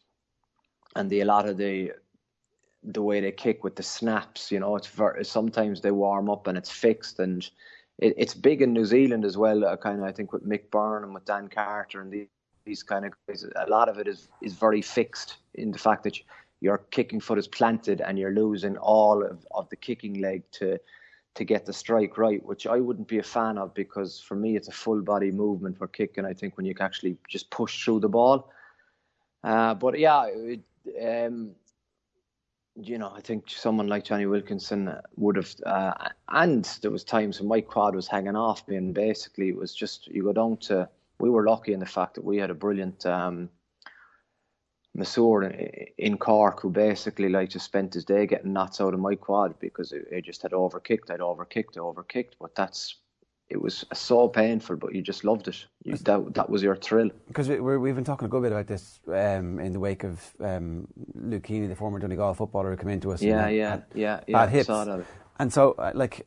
And the a lot of the the way they kick with the snaps, you know, it's very, sometimes they warm up and it's fixed, and it, it's big in New Zealand as well. Uh, kind of, I think with Mick Byrne and with Dan Carter and these, these kind of guys, a lot of it is is very fixed in the fact that your kicking foot is planted and you're losing all of, of the kicking leg to to get the strike right, which I wouldn't be a fan of, because for me it's a full body movement for kicking. I think when you can actually just push through the ball. Uh, but yeah, it, um, you know, I think someone like Johnny Wilkinson would have, uh, and there was times when my quad was hanging off me, and basically it was just, you go down to, we were lucky in the fact that we had a brilliant um, masseur in, in Cork who basically like just spent his day getting knots out of my quad because it, it just had overkicked, I'd overkicked, overkicked, but that's, it was so painful, but you just loved it. You, that that was your thrill. Because we, we're, we've been talking a good bit about this um, in the wake of um, Luke Keaney, the former Donegal footballer, who came into us. Yeah, and yeah, had yeah, yeah. Bad hips. Saw that. And so, uh, like,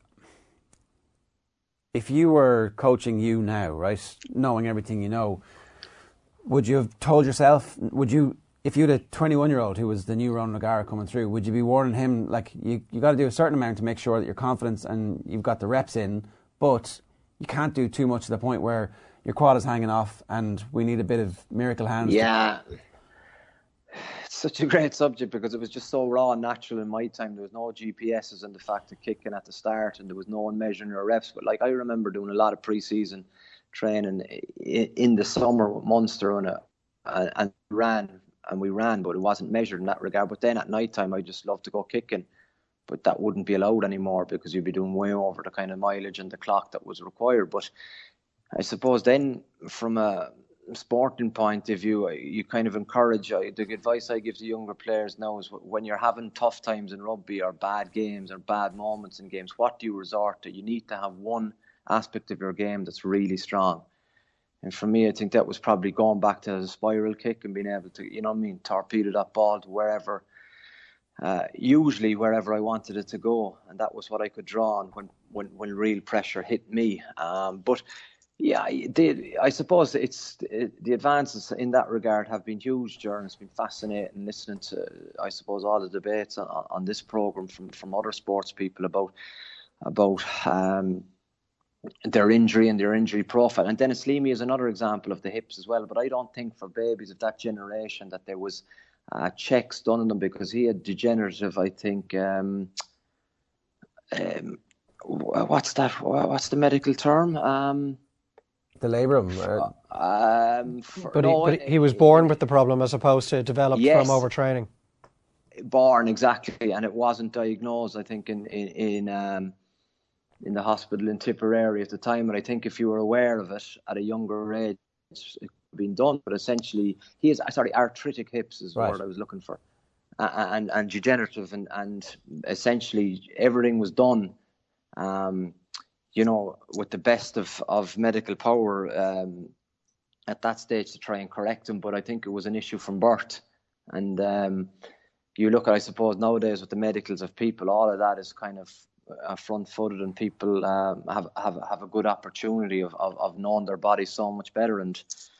if you were coaching you now, right, knowing everything you know, would you have told yourself, would you, if you had a twenty-one-year-old who was the new Ronan O'Gara coming through, would you be warning him, like, you you got to do a certain amount to make sure that you're confident and you've got the reps in, but you can't do too much to the point where your quad is hanging off and we need a bit of miracle hands. Yeah. It's such a great subject because it was just so raw and natural in my time. There was no G P S's and the fact of kicking at the start, and there was no one measuring your reps. But like, I remember doing a lot of pre-season training in the summer with Munster and, a, and ran, and we ran, but it wasn't measured in that regard. But then at night time, I just loved to go kicking. But that wouldn't be allowed anymore because you'd be doing way over the kind of mileage and the clock that was required. But I suppose then, from a sporting point of view, you kind of encourage, the advice I give to younger players now is when you're having tough times in rugby or bad games or bad moments in games, what do you resort to? You need to have one aspect of your game that's really strong. And for me, I think that was probably going back to the spiral kick and being able to, you know what I mean, torpedo that ball to wherever, Uh, usually wherever I wanted it to go, and that was what I could draw on when, when, when real pressure hit me. Um, but yeah, the, I suppose it's it, the advances in that regard have been huge, Jordan. It's been fascinating listening to, I suppose, all the debates on, on this program from, from other sports people about about um, their injury and their injury profile. And Dennis Leamy is another example of the hips as well. But I don't think for babies of that generation that there was Uh, checks done on them, because he had degenerative, I think, um, um, what's that, what's the medical term? Um, the labrum? Or... Um, for, but, no, he, but he was born with the problem as opposed to developed yes, from overtraining. Born, exactly, and it wasn't diagnosed, I think, in, in, in, um, in the hospital in Tipperary at the time, and I think if you were aware of it at a younger age, it been done, but essentially he is sorry arthritic hips is the right. word I was looking for, uh, and and degenerative, and and essentially everything was done, um, you know, with the best of of medical power um, at that stage to try and correct him. But I think it was an issue from birth, and um, you look at, I suppose, nowadays with the medicals of people, all of that is kind of uh, front-footed, and people um, have have have a good opportunity of, of of knowing their body so much better. And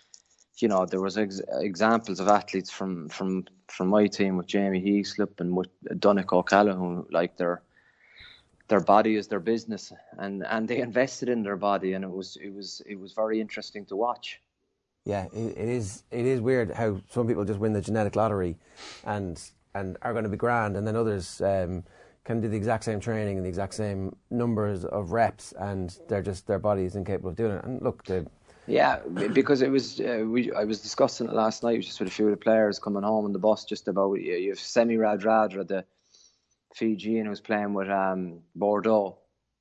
you know, there was ex- examples of athletes from, from, from my team with Jamie Heaslip and with Donegal O'Callaghan, like their their body is their business, and, and they invested in their body, and it was it was it was very interesting to watch. Yeah, it, it is it is weird how some people just win the genetic lottery, and and are going to be grand, and then others um, can do the exact same training and the exact same numbers of reps, and they're just their body is incapable of doing it. And look, the Yeah, because it was uh, we. I was discussing it last night just with a few of the players coming home on the bus, just about you, you have Semi Radradra, the Fijian who's playing with um, Bordeaux,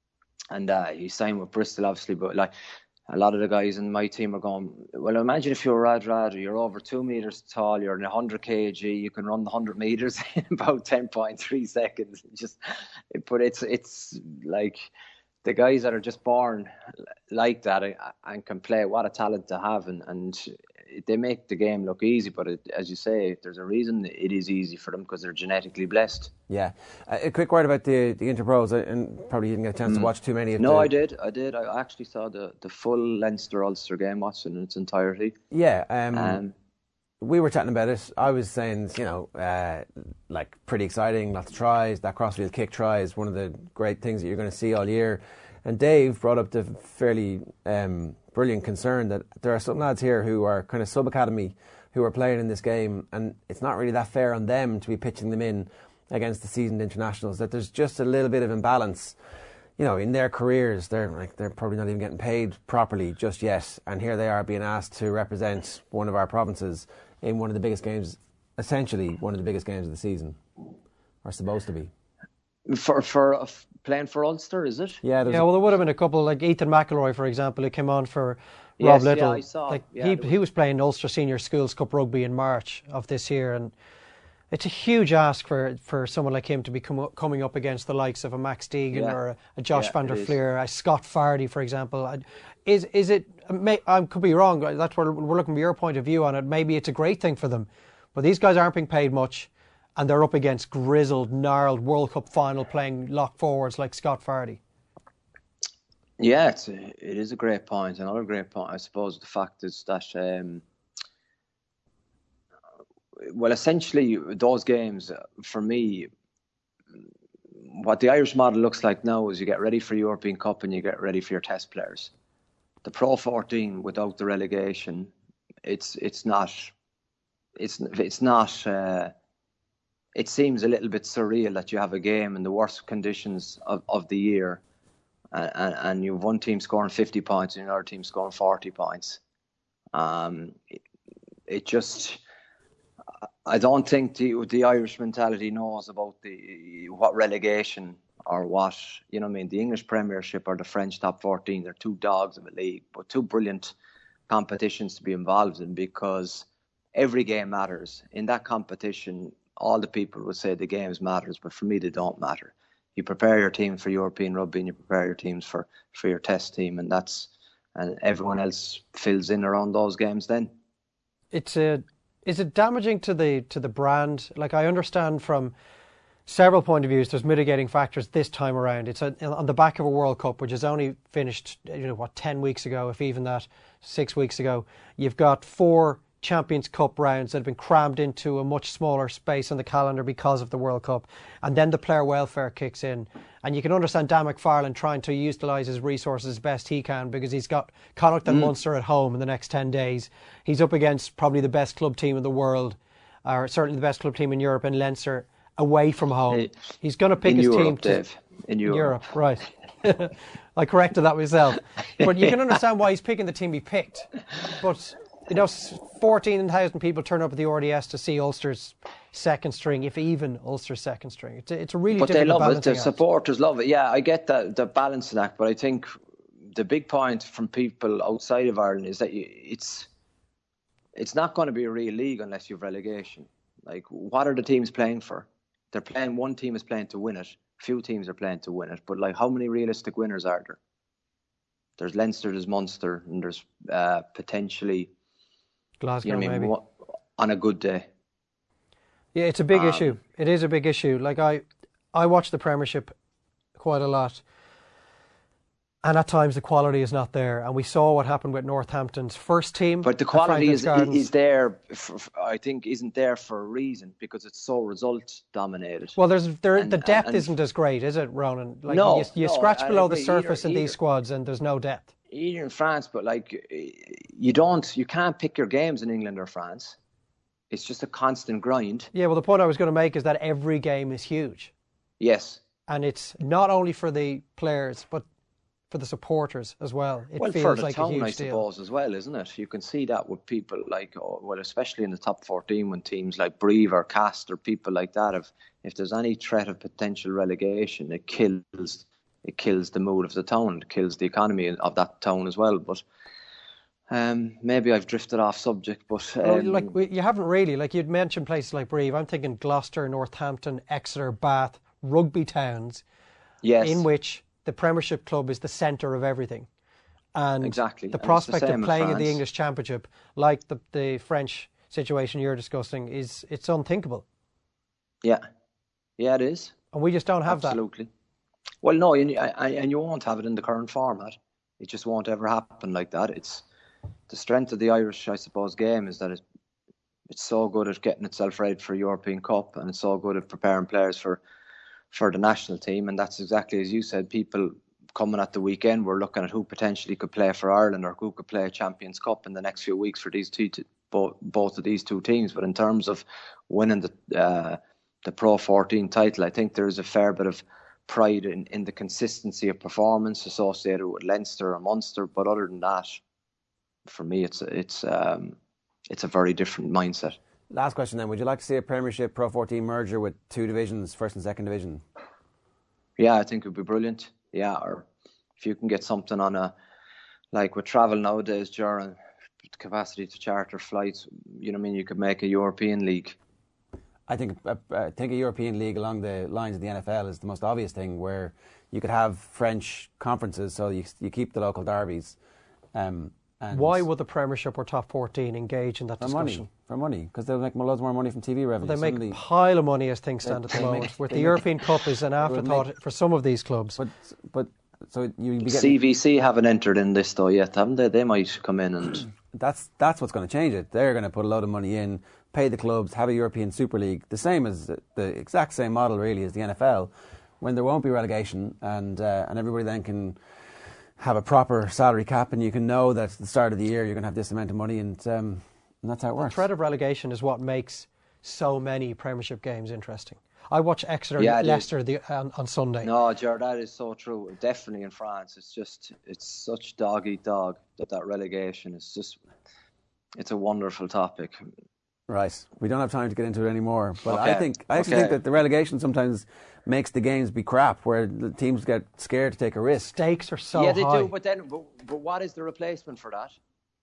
and uh, he signed with Bristol, obviously. But like a lot of the guys in my team are going, well, imagine if you're Radradra, you're over two meters tall, you're in one hundred kilograms, you can run the one hundred meters in about ten point three seconds. Just, but it's it's like. The guys that are just born like that and can play, what a talent to have, and, and they make the game look easy. But it, as you say, there's a reason it is easy for them, because they're genetically blessed. Yeah. Uh, a quick word about the the Interpros, and probably didn't get a chance mm. to watch too many of them. No, the... I did. I did. I actually saw the, the full Leinster-Ulster game, watched it in its entirety. Yeah. Um, um, we were chatting about it. I was saying, you know, uh, like pretty exciting, lots of tries. That crossfield kick try is one of the great things that you're going to see all year. And Dave brought up the fairly um, brilliant concern that there are some lads here who are kind of sub-academy who are playing in this game, and it's not really that fair on them to be pitching them in against the seasoned internationals, that there's just a little bit of imbalance. You know, in their careers, they're like they're probably not even getting paid properly just yet, and here they are being asked to represent one of our provinces in one of the biggest games, essentially one of the biggest games of the season, or supposed to be. For for uh, playing for Ulster, is it? Yeah, yeah. Well, there would have been a couple, like Ethan McElroy, for example, who came on for yes, Rob Little. Yeah, I saw. Like yeah, he was... he was playing Ulster Senior Schools Cup rugby in March of this year, and it's a huge ask for, for someone like him to be com- coming up against the likes of a Max Deegan yeah. or a, a Josh yeah, van der Fleer, a Scott Fardy, for example. Is is it? I could be wrong. That's where we're looking for your point of view on it. Maybe it's a great thing for them, but these guys aren't being paid much, and they're up against grizzled, gnarled World Cup final playing lock forwards like Scott Fardy. Yeah, it's a, it is a great point. Another great point, I suppose, the fact is that, um, well, essentially, those games, for me, what the Irish model looks like now is you get ready for European Cup and you get ready for your test players. The Pro fourteen without the relegation, it's it's not, it's it's not. Uh, it seems a little bit surreal that you have a game in the worst conditions of, of the year, and, and, and you have one team scoring fifty points and another team scoring forty points. Um, it, it just, I don't think the the Irish mentality knows about the what relegation or what, you know what I mean, the English Premiership or the French top fourteen. They're two dogs of a league, but two brilliant competitions to be involved in, because every game matters. In that competition, all the people would say the games matters, but for me they don't matter. You prepare your team for European rugby and you prepare your teams for, for your test team, and that's and everyone else fills in around those games then. It's a Is it damaging to the to the brand? Like, I understand from several point of views, there's mitigating factors this time around. It's a, on the back of a World Cup, which is only finished, you know, what, ten weeks ago, if even that, six weeks ago. You've got four Champions Cup rounds that have been crammed into a much smaller space on the calendar because of the World Cup. And then the player welfare kicks in. And you can understand Dan McFarland trying to utilise his resources as best he can, because he's got Connacht and mm. Munster at home in the next ten days. He's up against probably the best club team in the world, or certainly the best club team in Europe, in Leinster, away from home. Hey, he's going to pick his Europe, team to Dave. In Europe. Europe, right. I corrected that myself. But you can understand why he's picking the team he picked. But, you know, fourteen thousand people turn up at the R D S to see Ulster's second string, if even Ulster's second string. It's a, it's a really but difficult they love it. The act. supporters love it. Yeah, I get that, the balancing act, but I think the big point from people outside of Ireland is that you, it's it's not going to be a real league unless you have relegation. Like, what are the teams playing for? They're playing, one team is playing to win it. Few teams are playing to win it. But, like, how many realistic winners are there? There's Leinster, there's Munster, and there's uh, potentially Glasgow, you know what I mean, maybe. On a good day. Yeah, it's a big um, issue. It is a big issue. Like, I, I watch the Premiership quite a lot, and at times the quality is not there. And we saw what happened with Northampton's first team. But the quality is is there. For, I think isn't there for a reason, because it's so result dominated. Well, there's there and, the depth and, isn't as great, is it, Ronan? Like, no, you, you no, scratch below the either, surface either, in these squads, and there's no depth. Either in France, but like you don't, you can't pick your games in England or France. It's just a constant grind. Yeah, well, the point I was going to make is that every game is huge. Yes. And it's not only for the players, but for the supporters as well. It well, feels for the like town, a huge I deal. suppose, as well, isn't it? You can see that with people like, oh, well, especially in the top fourteen, when teams like Brive or Cast or people like that, if if there's any threat of potential relegation, it kills it kills the mood of the town, it kills the economy of that town as well. But um, maybe I've drifted off subject, but um, well, like we, you haven't really. Like, you'd mentioned places like Brive. I'm thinking Gloucester, Northampton, Exeter, Bath, rugby towns, yes, in which the Premiership club is the centre of everything. And exactly. the and prospect the of playing in France. the English Championship, like the, the French situation you're discussing, is it's unthinkable. Yeah, yeah, it is. And we just don't have Absolutely. that. Absolutely. Well, no, and, and you won't have it in the current format. It just won't ever happen like that. It's the strength of the Irish, I suppose, game is that it, it's so good at getting itself ready for European Cup, and it's so good at preparing players for for the national team. And that's exactly as you said, people coming at the weekend, we're looking at who potentially could play for Ireland or who could play a Champions Cup in the next few weeks for these two, both both of these two teams. But in terms of winning the uh, the Pro fourteen title, I think there is a fair bit of pride in, in the consistency of performance associated with Leinster and Munster. But other than that, for me, it's it's um, it's a very different mindset. Last question then. Would you like to see a Premiership Pro fourteen merger with two divisions, first and second division? Yeah, I think it would be brilliant. Yeah, or if you can get something on a, like with travel nowadays, during capacity to charter flights, you know what I mean, you could make a European league. I think uh, I think a European league along the lines of the N F L is the most obvious thing, where you could have French conferences, so you you keep the local derbies. Um, and Why would the Premiership or Top fourteen engage in that for discussion? Money, for money, because they'll make loads more money from T V revenue. Well, they make Suddenly, a pile of money as things stand at the they moment. make- With they the make- European Cup is an afterthought make- for some of these clubs. But but so you be getting, C V C haven't entered in this though yet, haven't they? They might come in and that's that's what's going to change it. They're going to put a load of money in, pay the clubs, have a European Super League, the same as the, the exact same model really as the N F L, when there won't be relegation, and uh, and everybody then can have a proper salary cap, and you can know that at the start of the year you're going to have this amount of money, and, um, and that's how it The works. threat of relegation is what makes so many Premiership games interesting. I watch Exeter Yeah, it Leicester the, on, on Sunday. no, Jared, that is so true. Definitely in France, it's just it's such dog eat dog that that relegation is just it's a wonderful topic. Right, we don't have time to get into it anymore, but I Okay. think I actually Okay. think that the relegation sometimes makes the games be crap, where the teams get scared to take a risk. Stakes are so yeah, they high. do. But then, but, but what is the replacement for that?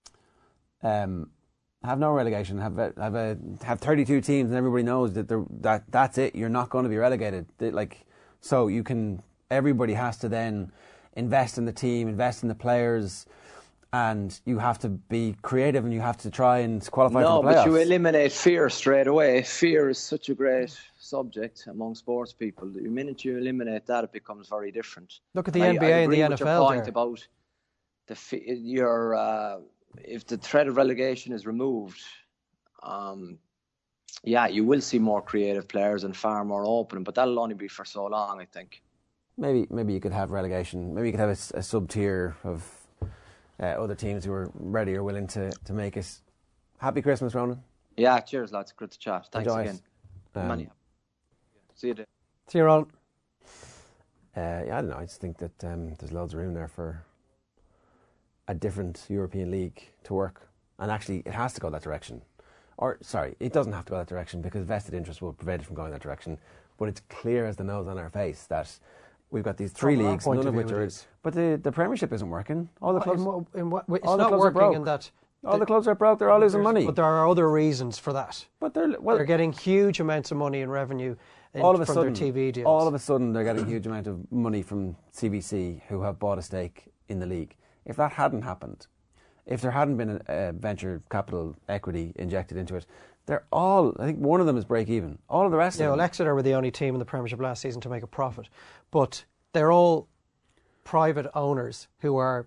Um, have no relegation. Have a, have a have thirty-two teams, and everybody knows that they're- that that's it. You're not going to be relegated. They, like so, you can. Everybody has to then invest in the team, invest in the players, and you have to be creative, and you have to try and qualify No, for the playoffs. but you eliminate fear straight away. Fear is such a great subject among sports people. The minute you eliminate that, it becomes very different. Look at the I- N B A I and agree the with N F L your point there. about the fe- your uh, if the threat of relegation is removed, um, yeah, you will see more creative players and far more open. But that'll only be for so long, I think. Maybe maybe you could have relegation. Maybe you could have a, s- a sub tier of uh, other teams who are ready or willing to, to make it. Happy Christmas, Ronan. Yeah, cheers, lads. Good to chat. Thanks Enjoy it. again. Um, Many. See you then. See you, Ron. Uh, yeah, I don't know. I just think that um, there's loads of room there for a different European league to work, and actually, it has to go that direction. Or sorry, it doesn't have to go that direction because vested interest will prevent it from going that direction. But it's clear as the nose on our face that we've got these three From our leagues, point none of of which view, are. it is. But the the Premiership isn't working. All the Well, clubs, in what- in what- it's all the not clubs are working broke. in that all the clubs are broke. They're all losing money. But there are other reasons for that. But they're well, they're getting huge amounts of money and revenue in, all of a from sudden, their T V deals. all of a sudden, they're getting a huge amount of money from C V C, who have bought a stake in the league. If that hadn't happened, if there hadn't been a, a venture capital equity injected into it, they're all. I think one of them is break even. All of the rest Yeah, of well, them. Exeter were the only team in the Premiership last season to make a profit, but they're all private owners who are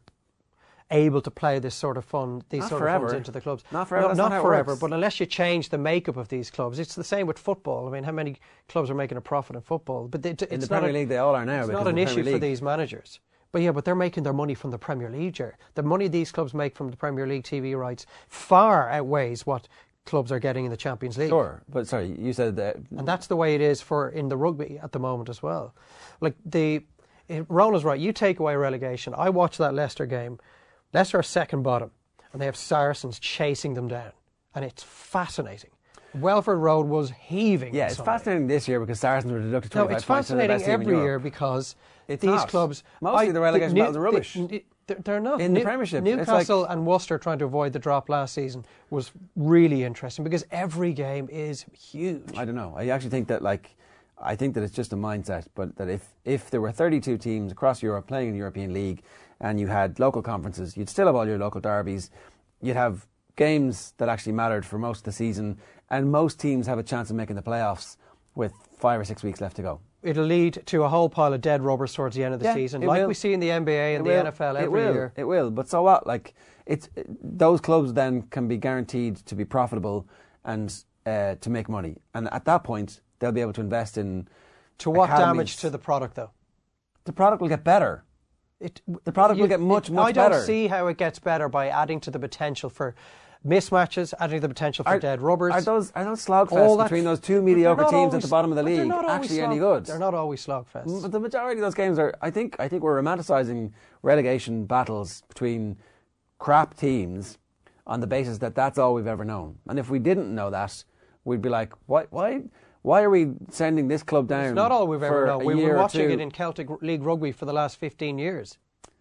able to play this sort of fund, these Not sort forever. of funds into the clubs. Not forever, No, that's not not how it forever. works. But unless you change the makeup of these clubs, it's the same with football. I mean, how many clubs are making a profit in football? But it, it's in the not Premier a, League, they all are now. It's because not of an the issue Premier for League. these managers. But yeah, but they're making their money from the Premier League, Ger. The money these clubs make from the Premier League T V rights far outweighs what clubs are getting in the Champions League. Sure, but sorry, you said that. And that's the way it is for in the rugby at the moment as well. Like the, it, Ronald's right. You take away relegation. I watched that Leicester game. Leicester are second bottom, and they have Saracens chasing them down, and it's fascinating. Welford Road was heaving. Yeah, on it's Sunday. fascinating this year because Saracens were deducted No, twenty-five it's points. and they're the fascinating best team in every Europe. year because It's these not. clubs. Mostly the relegation New- battles are rubbish. they- They're, they're not. In the New- Premiership, it's Newcastle like- and Worcester trying to avoid the drop last season was really interesting because every game is huge. I don't know. I actually think that, like, I think that it's just a mindset. But that if if there were thirty-two teams across Europe playing in the European League, and you had local conferences, you'd still have all your local derbies. You'd have games that actually mattered for most of the season, and most teams have a chance of making the playoffs with five or six weeks left to go. It'll lead to a whole pile of dead rubbers towards the end of the Yeah, season, it like will. we see in the N B A and It the will. N F L It every will. year. It will, but so what? Like, it's those clubs then can be guaranteed to be profitable and uh, to make money, and at that point they'll be able to invest in. To what academies. damage to the product, though? The product will get better. It, the product you, will get much, it, much I don't better. see how it gets better by adding to the potential for mismatches, adding to the potential for are, dead rubbers. Are those are those slogfests between those two mediocre teams always, at the bottom of the league actually slog, any good? They're not always slogfests. But the majority of those games are. I think. I think we're romanticising relegation battles between crap teams on the basis that that's all we've ever known. And if we didn't know that, we'd be like, why, why, why are we sending this club down? It's not all we've ever known. We've been watching two? it in Celtic League rugby for the last fifteen years.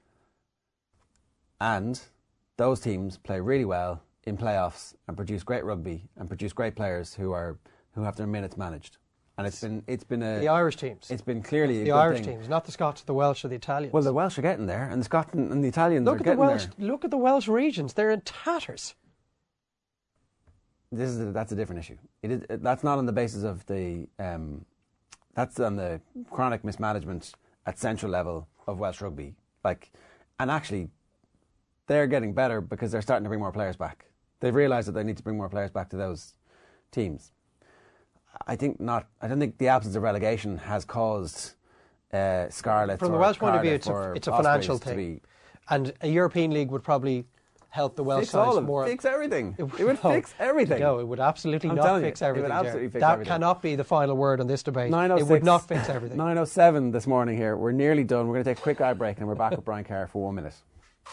And those teams play really well in playoffs and produce great rugby and produce great players who are who have their minutes managed. And it's been it's been a the Irish teams. It's been clearly it's a the good Irish thing. teams, not the Scots, the Welsh, or the Italians. Well, the Welsh are getting there, and the Scots and the Italians look are at getting the Welsh, there. Look at the Welsh regions; they're in tatters. This is a, that's a different issue. It is that's not on the basis of the um, that's on the chronic mismanagement at central level of Welsh rugby. Like, and actually, they're getting better because they're starting to bring more players back. They've realised that they need to bring more players back to those teams. I think not. I don't think the absence of relegation has caused uh, Scarlets. From the or Welsh point of view, Cardiff it's a, or it's a Ospreys financial to thing, be, and a European league would probably help the Welsh fix all sides of it. more. Fix everything. It would, it would no, fix everything. No, it would absolutely I'm not fix you, everything. It would absolutely fix that everything. cannot be the final word on this debate. nine oh six, it would not fix everything. nine oh seven this morning here. We're nearly done. We're going to take a quick eye break and we're back with Brian Carr for one minute.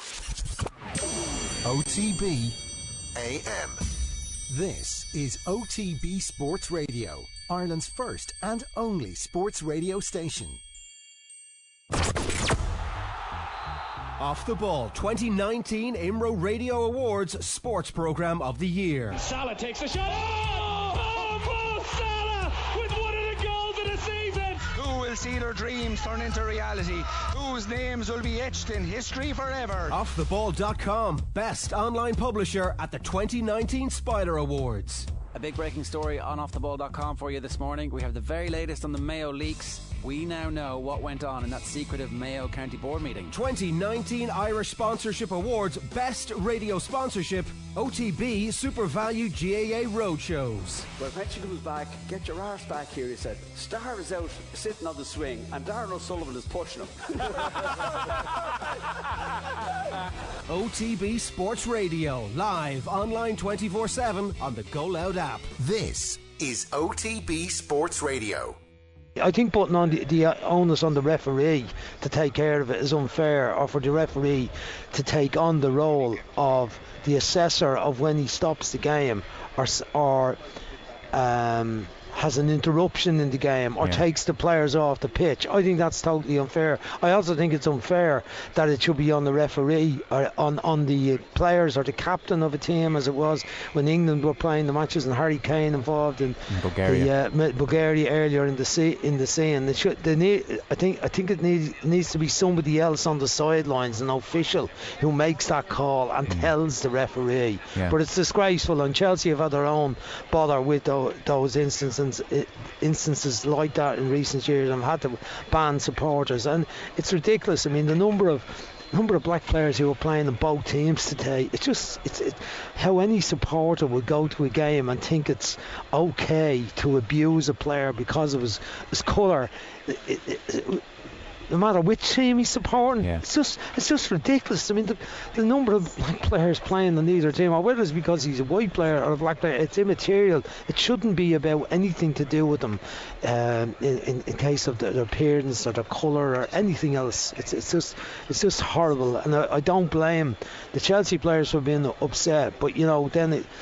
O T B A M. This is O T B Sports Radio, Ireland's first and only sports radio station. Off the Ball twenty nineteen I M R O Radio Awards Sports Programme of the Year. Salah takes the shot. Oh! Oh, Mo Salah with one of the goals of the season. Who will see their dreams turn into reality? Whose names will be etched in history forever? off the ball dot com, best online publisher at the twenty nineteen Spider Awards. A big breaking story on off the ball dot com for you this morning. We have the very latest on the Mayo leaks. We now know what went on in that secretive Mayo County Board meeting. twenty nineteen Irish Sponsorship Awards Best Radio Sponsorship, O T B Super Value G A A Roadshows. Well, when she comes back, get your arse back here, he said. Star is out sitting on the swing and Darren O'Sullivan is pushing him. O T B Sports Radio, live online twenty-four seven on the Go Loud app. This is O T B Sports Radio. I think putting on the, the onus on the referee to take care of it is unfair, or for the referee to take on the role of the assessor of when he stops the game or or um, has an interruption in the game or yeah. takes the players off the pitch. I think that's totally unfair. I also think it's unfair that it should be on the referee or on, on the players or the captain of a team, as it was when England were playing the matches and Harry Kane involved in, in Bulgaria. The, uh, Bulgaria earlier in the sea, in the scene. They should, they need, I think I think it needs, needs to be somebody else on the sidelines, an official who makes that call and mm. tells the referee. Yeah. But it's disgraceful, and Chelsea have had their own bother with those, those instances instances like that in recent years and had to ban supporters, and it's ridiculous. I mean, the number of number of black players who are playing in both teams today, it's just it's it, how any supporter would go to a game and think it's okay to abuse a player because of his, his colour. It, it, it, no matter which team he's supporting, yeah. it's just it's just ridiculous. I mean, the, the number of black players playing in either team, or whether it's because he's a white player or a black player, it's immaterial. It shouldn't be about anything to do with them, um, in, in, in case of their, their appearance or their colour or anything else. It's it's just it's just horrible, and I, I don't blame the Chelsea players for being upset, but you know then it.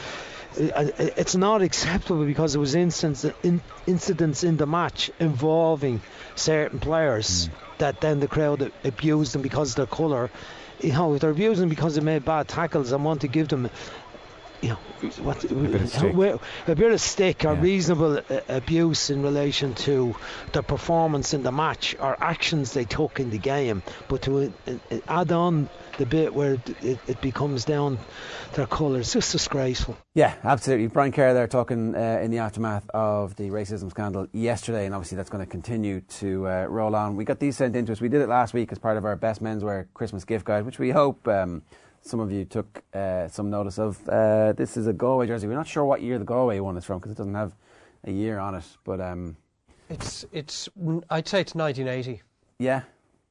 It's not acceptable because there was incidents in, incidents in the match involving certain players mm. that then the crowd abused them because of their colour. You know, if they're abusing them because they made bad tackles and want to give them, you know, what, a, bit of stick, a bit of stick or yeah. reasonable uh, abuse in relation to the performance in the match or actions they took in the game, but to uh, uh, add on the bit where it, it, it becomes down their colour, it's just disgraceful. Yeah, absolutely. Brian Kerr there talking uh, in the aftermath of the racism scandal yesterday, and obviously that's going to continue to uh, roll on. We got these sent into us. We did it last week as part of our Best Menswear Christmas gift guide, which we hope um, some of you took uh, some notice of. Uh, this is a Galway jersey. We're not sure what year the Galway one is from because it doesn't have a year on it, but um, it's it's I'd say it's nineteen eighty. Yeah.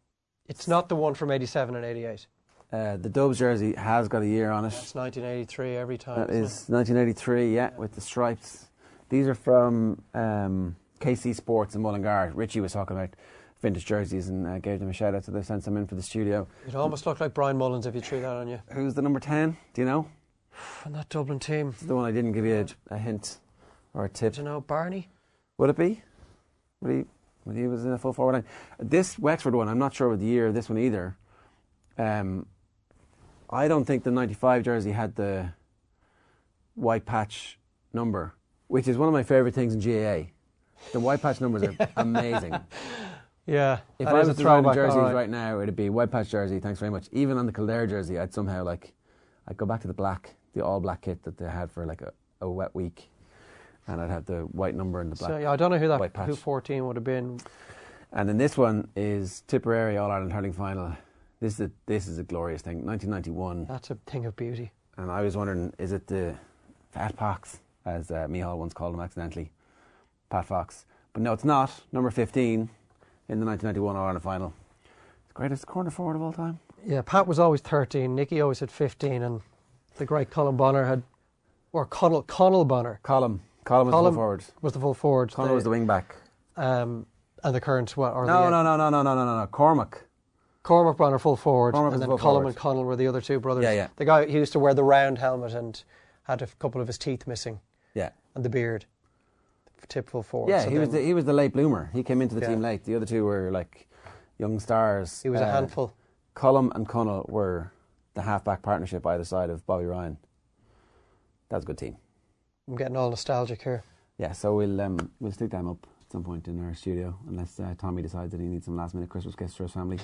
It's not the one from eighty-seven and eighty-eight. Uh, the Dubs jersey has got a year on it. It's nineteen eighty-three every time. That isn't is nineteen eighty-three, yeah, with the stripes. These are from um, K C Sports in Mullingar. Richie was talking about vintage jerseys and uh, gave them a shout out, so they sent some in for the studio. it? It almost looked like Brian Mullins if you threw that on you. Who's the number ten? Do you know? From that Dublin team. It's the one I didn't give you a, a hint or a tip. Do you know Barney? Would it be? Would he? Would he was in a full forward line? This Wexford one, I'm not sure of the year of this one either. Um, I don't think the ninety-five jersey had the white patch number, which is one of my favourite things in G A A. The white patch numbers are amazing. Yeah. If I was designing jerseys right. right now, it'd be white patch jersey, thanks very much. Even on the Kildare jersey, I'd somehow like, I'd go back to the black, the all black kit that they had for like a, a wet week, and I'd have the white number and the black. So yeah, I don't know who that white patch. who fourteen would have been. And then this one is Tipperary All Ireland hurling final. This is a, this is a glorious thing, nineteen ninety-one. That's a thing of beauty. And I was wondering, is it the Fat Fox, as uh, Micheál once called him accidentally, Pat Fox? But no, it's not. Number fifteen in the nineteen ninety-one All Ireland final. It's the greatest corner forward of all time. Yeah, Pat was always thirteen. Nicky always had fifteen, and the great Colin Bonner had, or Connell Connell Bonner. Colin. Colin was the full forward. Was the full forward. Connell was the wing back. Um, and the current what? Or no, the, no, no, no, no, no, no, no, no. Cormac. Cormac Bonner full forward, Cormac and then full Colin forward. and Connell were the other two brothers. Yeah, yeah. The guy he used to wear the round helmet and had a couple of his teeth missing. Yeah. And the beard. Tip full forward. Yeah, so he was the, he was the late bloomer. He came into the Yeah. team late. The other two were like young stars. He was uh, a handful. Cullum and Connell were the half-back partnership either side of Bobby Ryan. That was a good team. I'm getting all nostalgic here. Yeah, so we'll um, we'll stick them up at some point in our studio, unless uh, Tommy decides that he needs some last-minute Christmas gifts for his family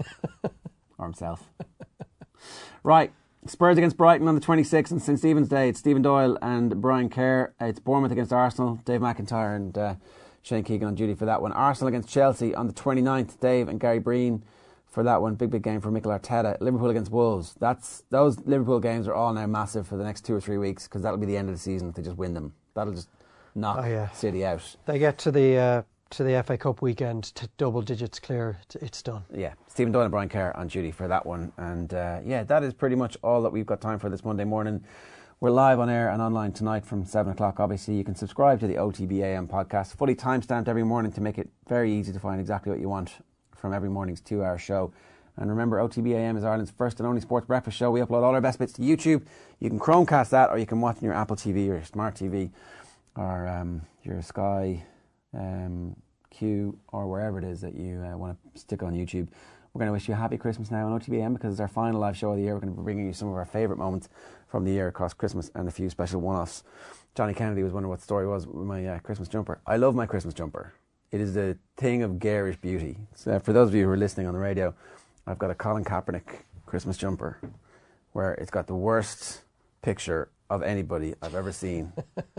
or himself. Right, Spurs against Brighton on the twenty-sixth, and St Stephen's Day. It's Stephen Doyle and Brian Kerr. It's Bournemouth against Arsenal. Dave McIntyre and uh, Shane Keegan on duty for that one. Arsenal against Chelsea on the twenty-ninth. Dave and Gary Breen for that one. Big, big game for Mikel Arteta. Liverpool against Wolves. That's Those Liverpool games are all now massive for the next two or three weeks, because that'll be the end of the season if they just win them. That'll just knock Oh, yeah. City out. They get to the uh, to the F A Cup weekend to double digits clear. It's, it's done. Yeah, Stephen Doyle and Brian Kerr on duty for that one. And uh, yeah, that is pretty much all that we've got time for this Monday morning. We're live on air and online tonight from seven o'clock. Obviously, you can subscribe to the O T B A M podcast, fully timestamped every morning to make it very easy to find exactly what you want from every morning's two-hour show. And remember, O T B A M is Ireland's first and only sports breakfast show. We upload all our best bits to YouTube. You can Chromecast that, or you can watch on your Apple T V or your Smart T V or um, your Sky um, Q or wherever it is that you uh, want to stick on YouTube. We're going to wish you a happy Christmas now on O T B A M, because it's our final live show of the year. We're going to be bringing you some of our favourite moments from the year across Christmas and a few special one-offs. Johnny Kennedy was wondering what the story was with my uh, Christmas jumper. I love my Christmas jumper. It is a thing of garish beauty. So, uh, for those of you who are listening on the radio, I've got a Colin Kaepernick Christmas jumper where it's got the worst picture of anybody I've ever seen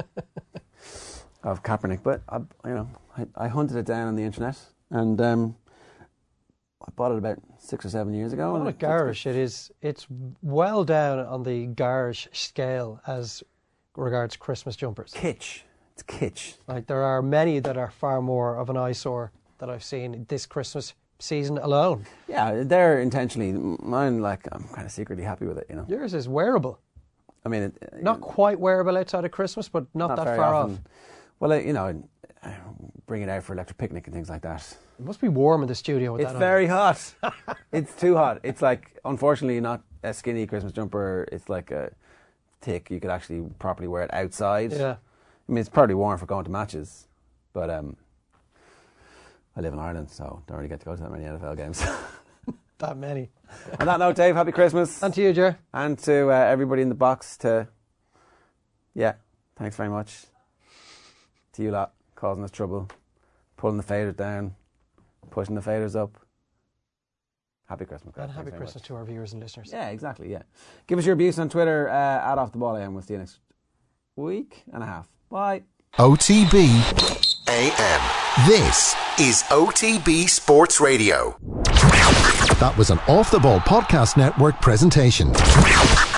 of Kaepernick. But I, you know, I, I hunted it down on the internet, and um, I bought it about six or seven years ago. Not a garish. It is. It's well down on the garish scale as regards Christmas jumpers. Kitsch. It's kitsch. Like, there are many that are far more of an eyesore that I've seen this Christmas season alone. Yeah, they're intentionally. Mine, like, I'm kind of secretly happy with it, you know. Yours is wearable. I mean, it, not quite wearable outside of Christmas, but not, not that very far often. off. Well, uh, you know, bring it out for electric picnic and things like that. It must be warm in the studio with It's that very on. hot. It's too hot. It's like, unfortunately, not a skinny Christmas jumper. It's like a thick. You could actually properly wear it outside. Yeah. I mean, it's probably warm for going to matches, but um, I live in Ireland, so don't really get to go to that many N F L games. That many. On that note, Dave, happy Christmas. And to you, Jer. And to uh, everybody in the box. To yeah, thanks very much. To you lot, causing us trouble, pulling the faders down, pushing the faders up. Happy Christmas, guys. And happy Thanks very Christmas much. to our viewers and listeners. Yeah, exactly, yeah. Give us your abuse on Twitter, uh, at Off The Ball A M. We'll see you next week and a half. Bye. O T B A M. This is O T B Sports Radio. That was an Off The Ball Podcast Network presentation.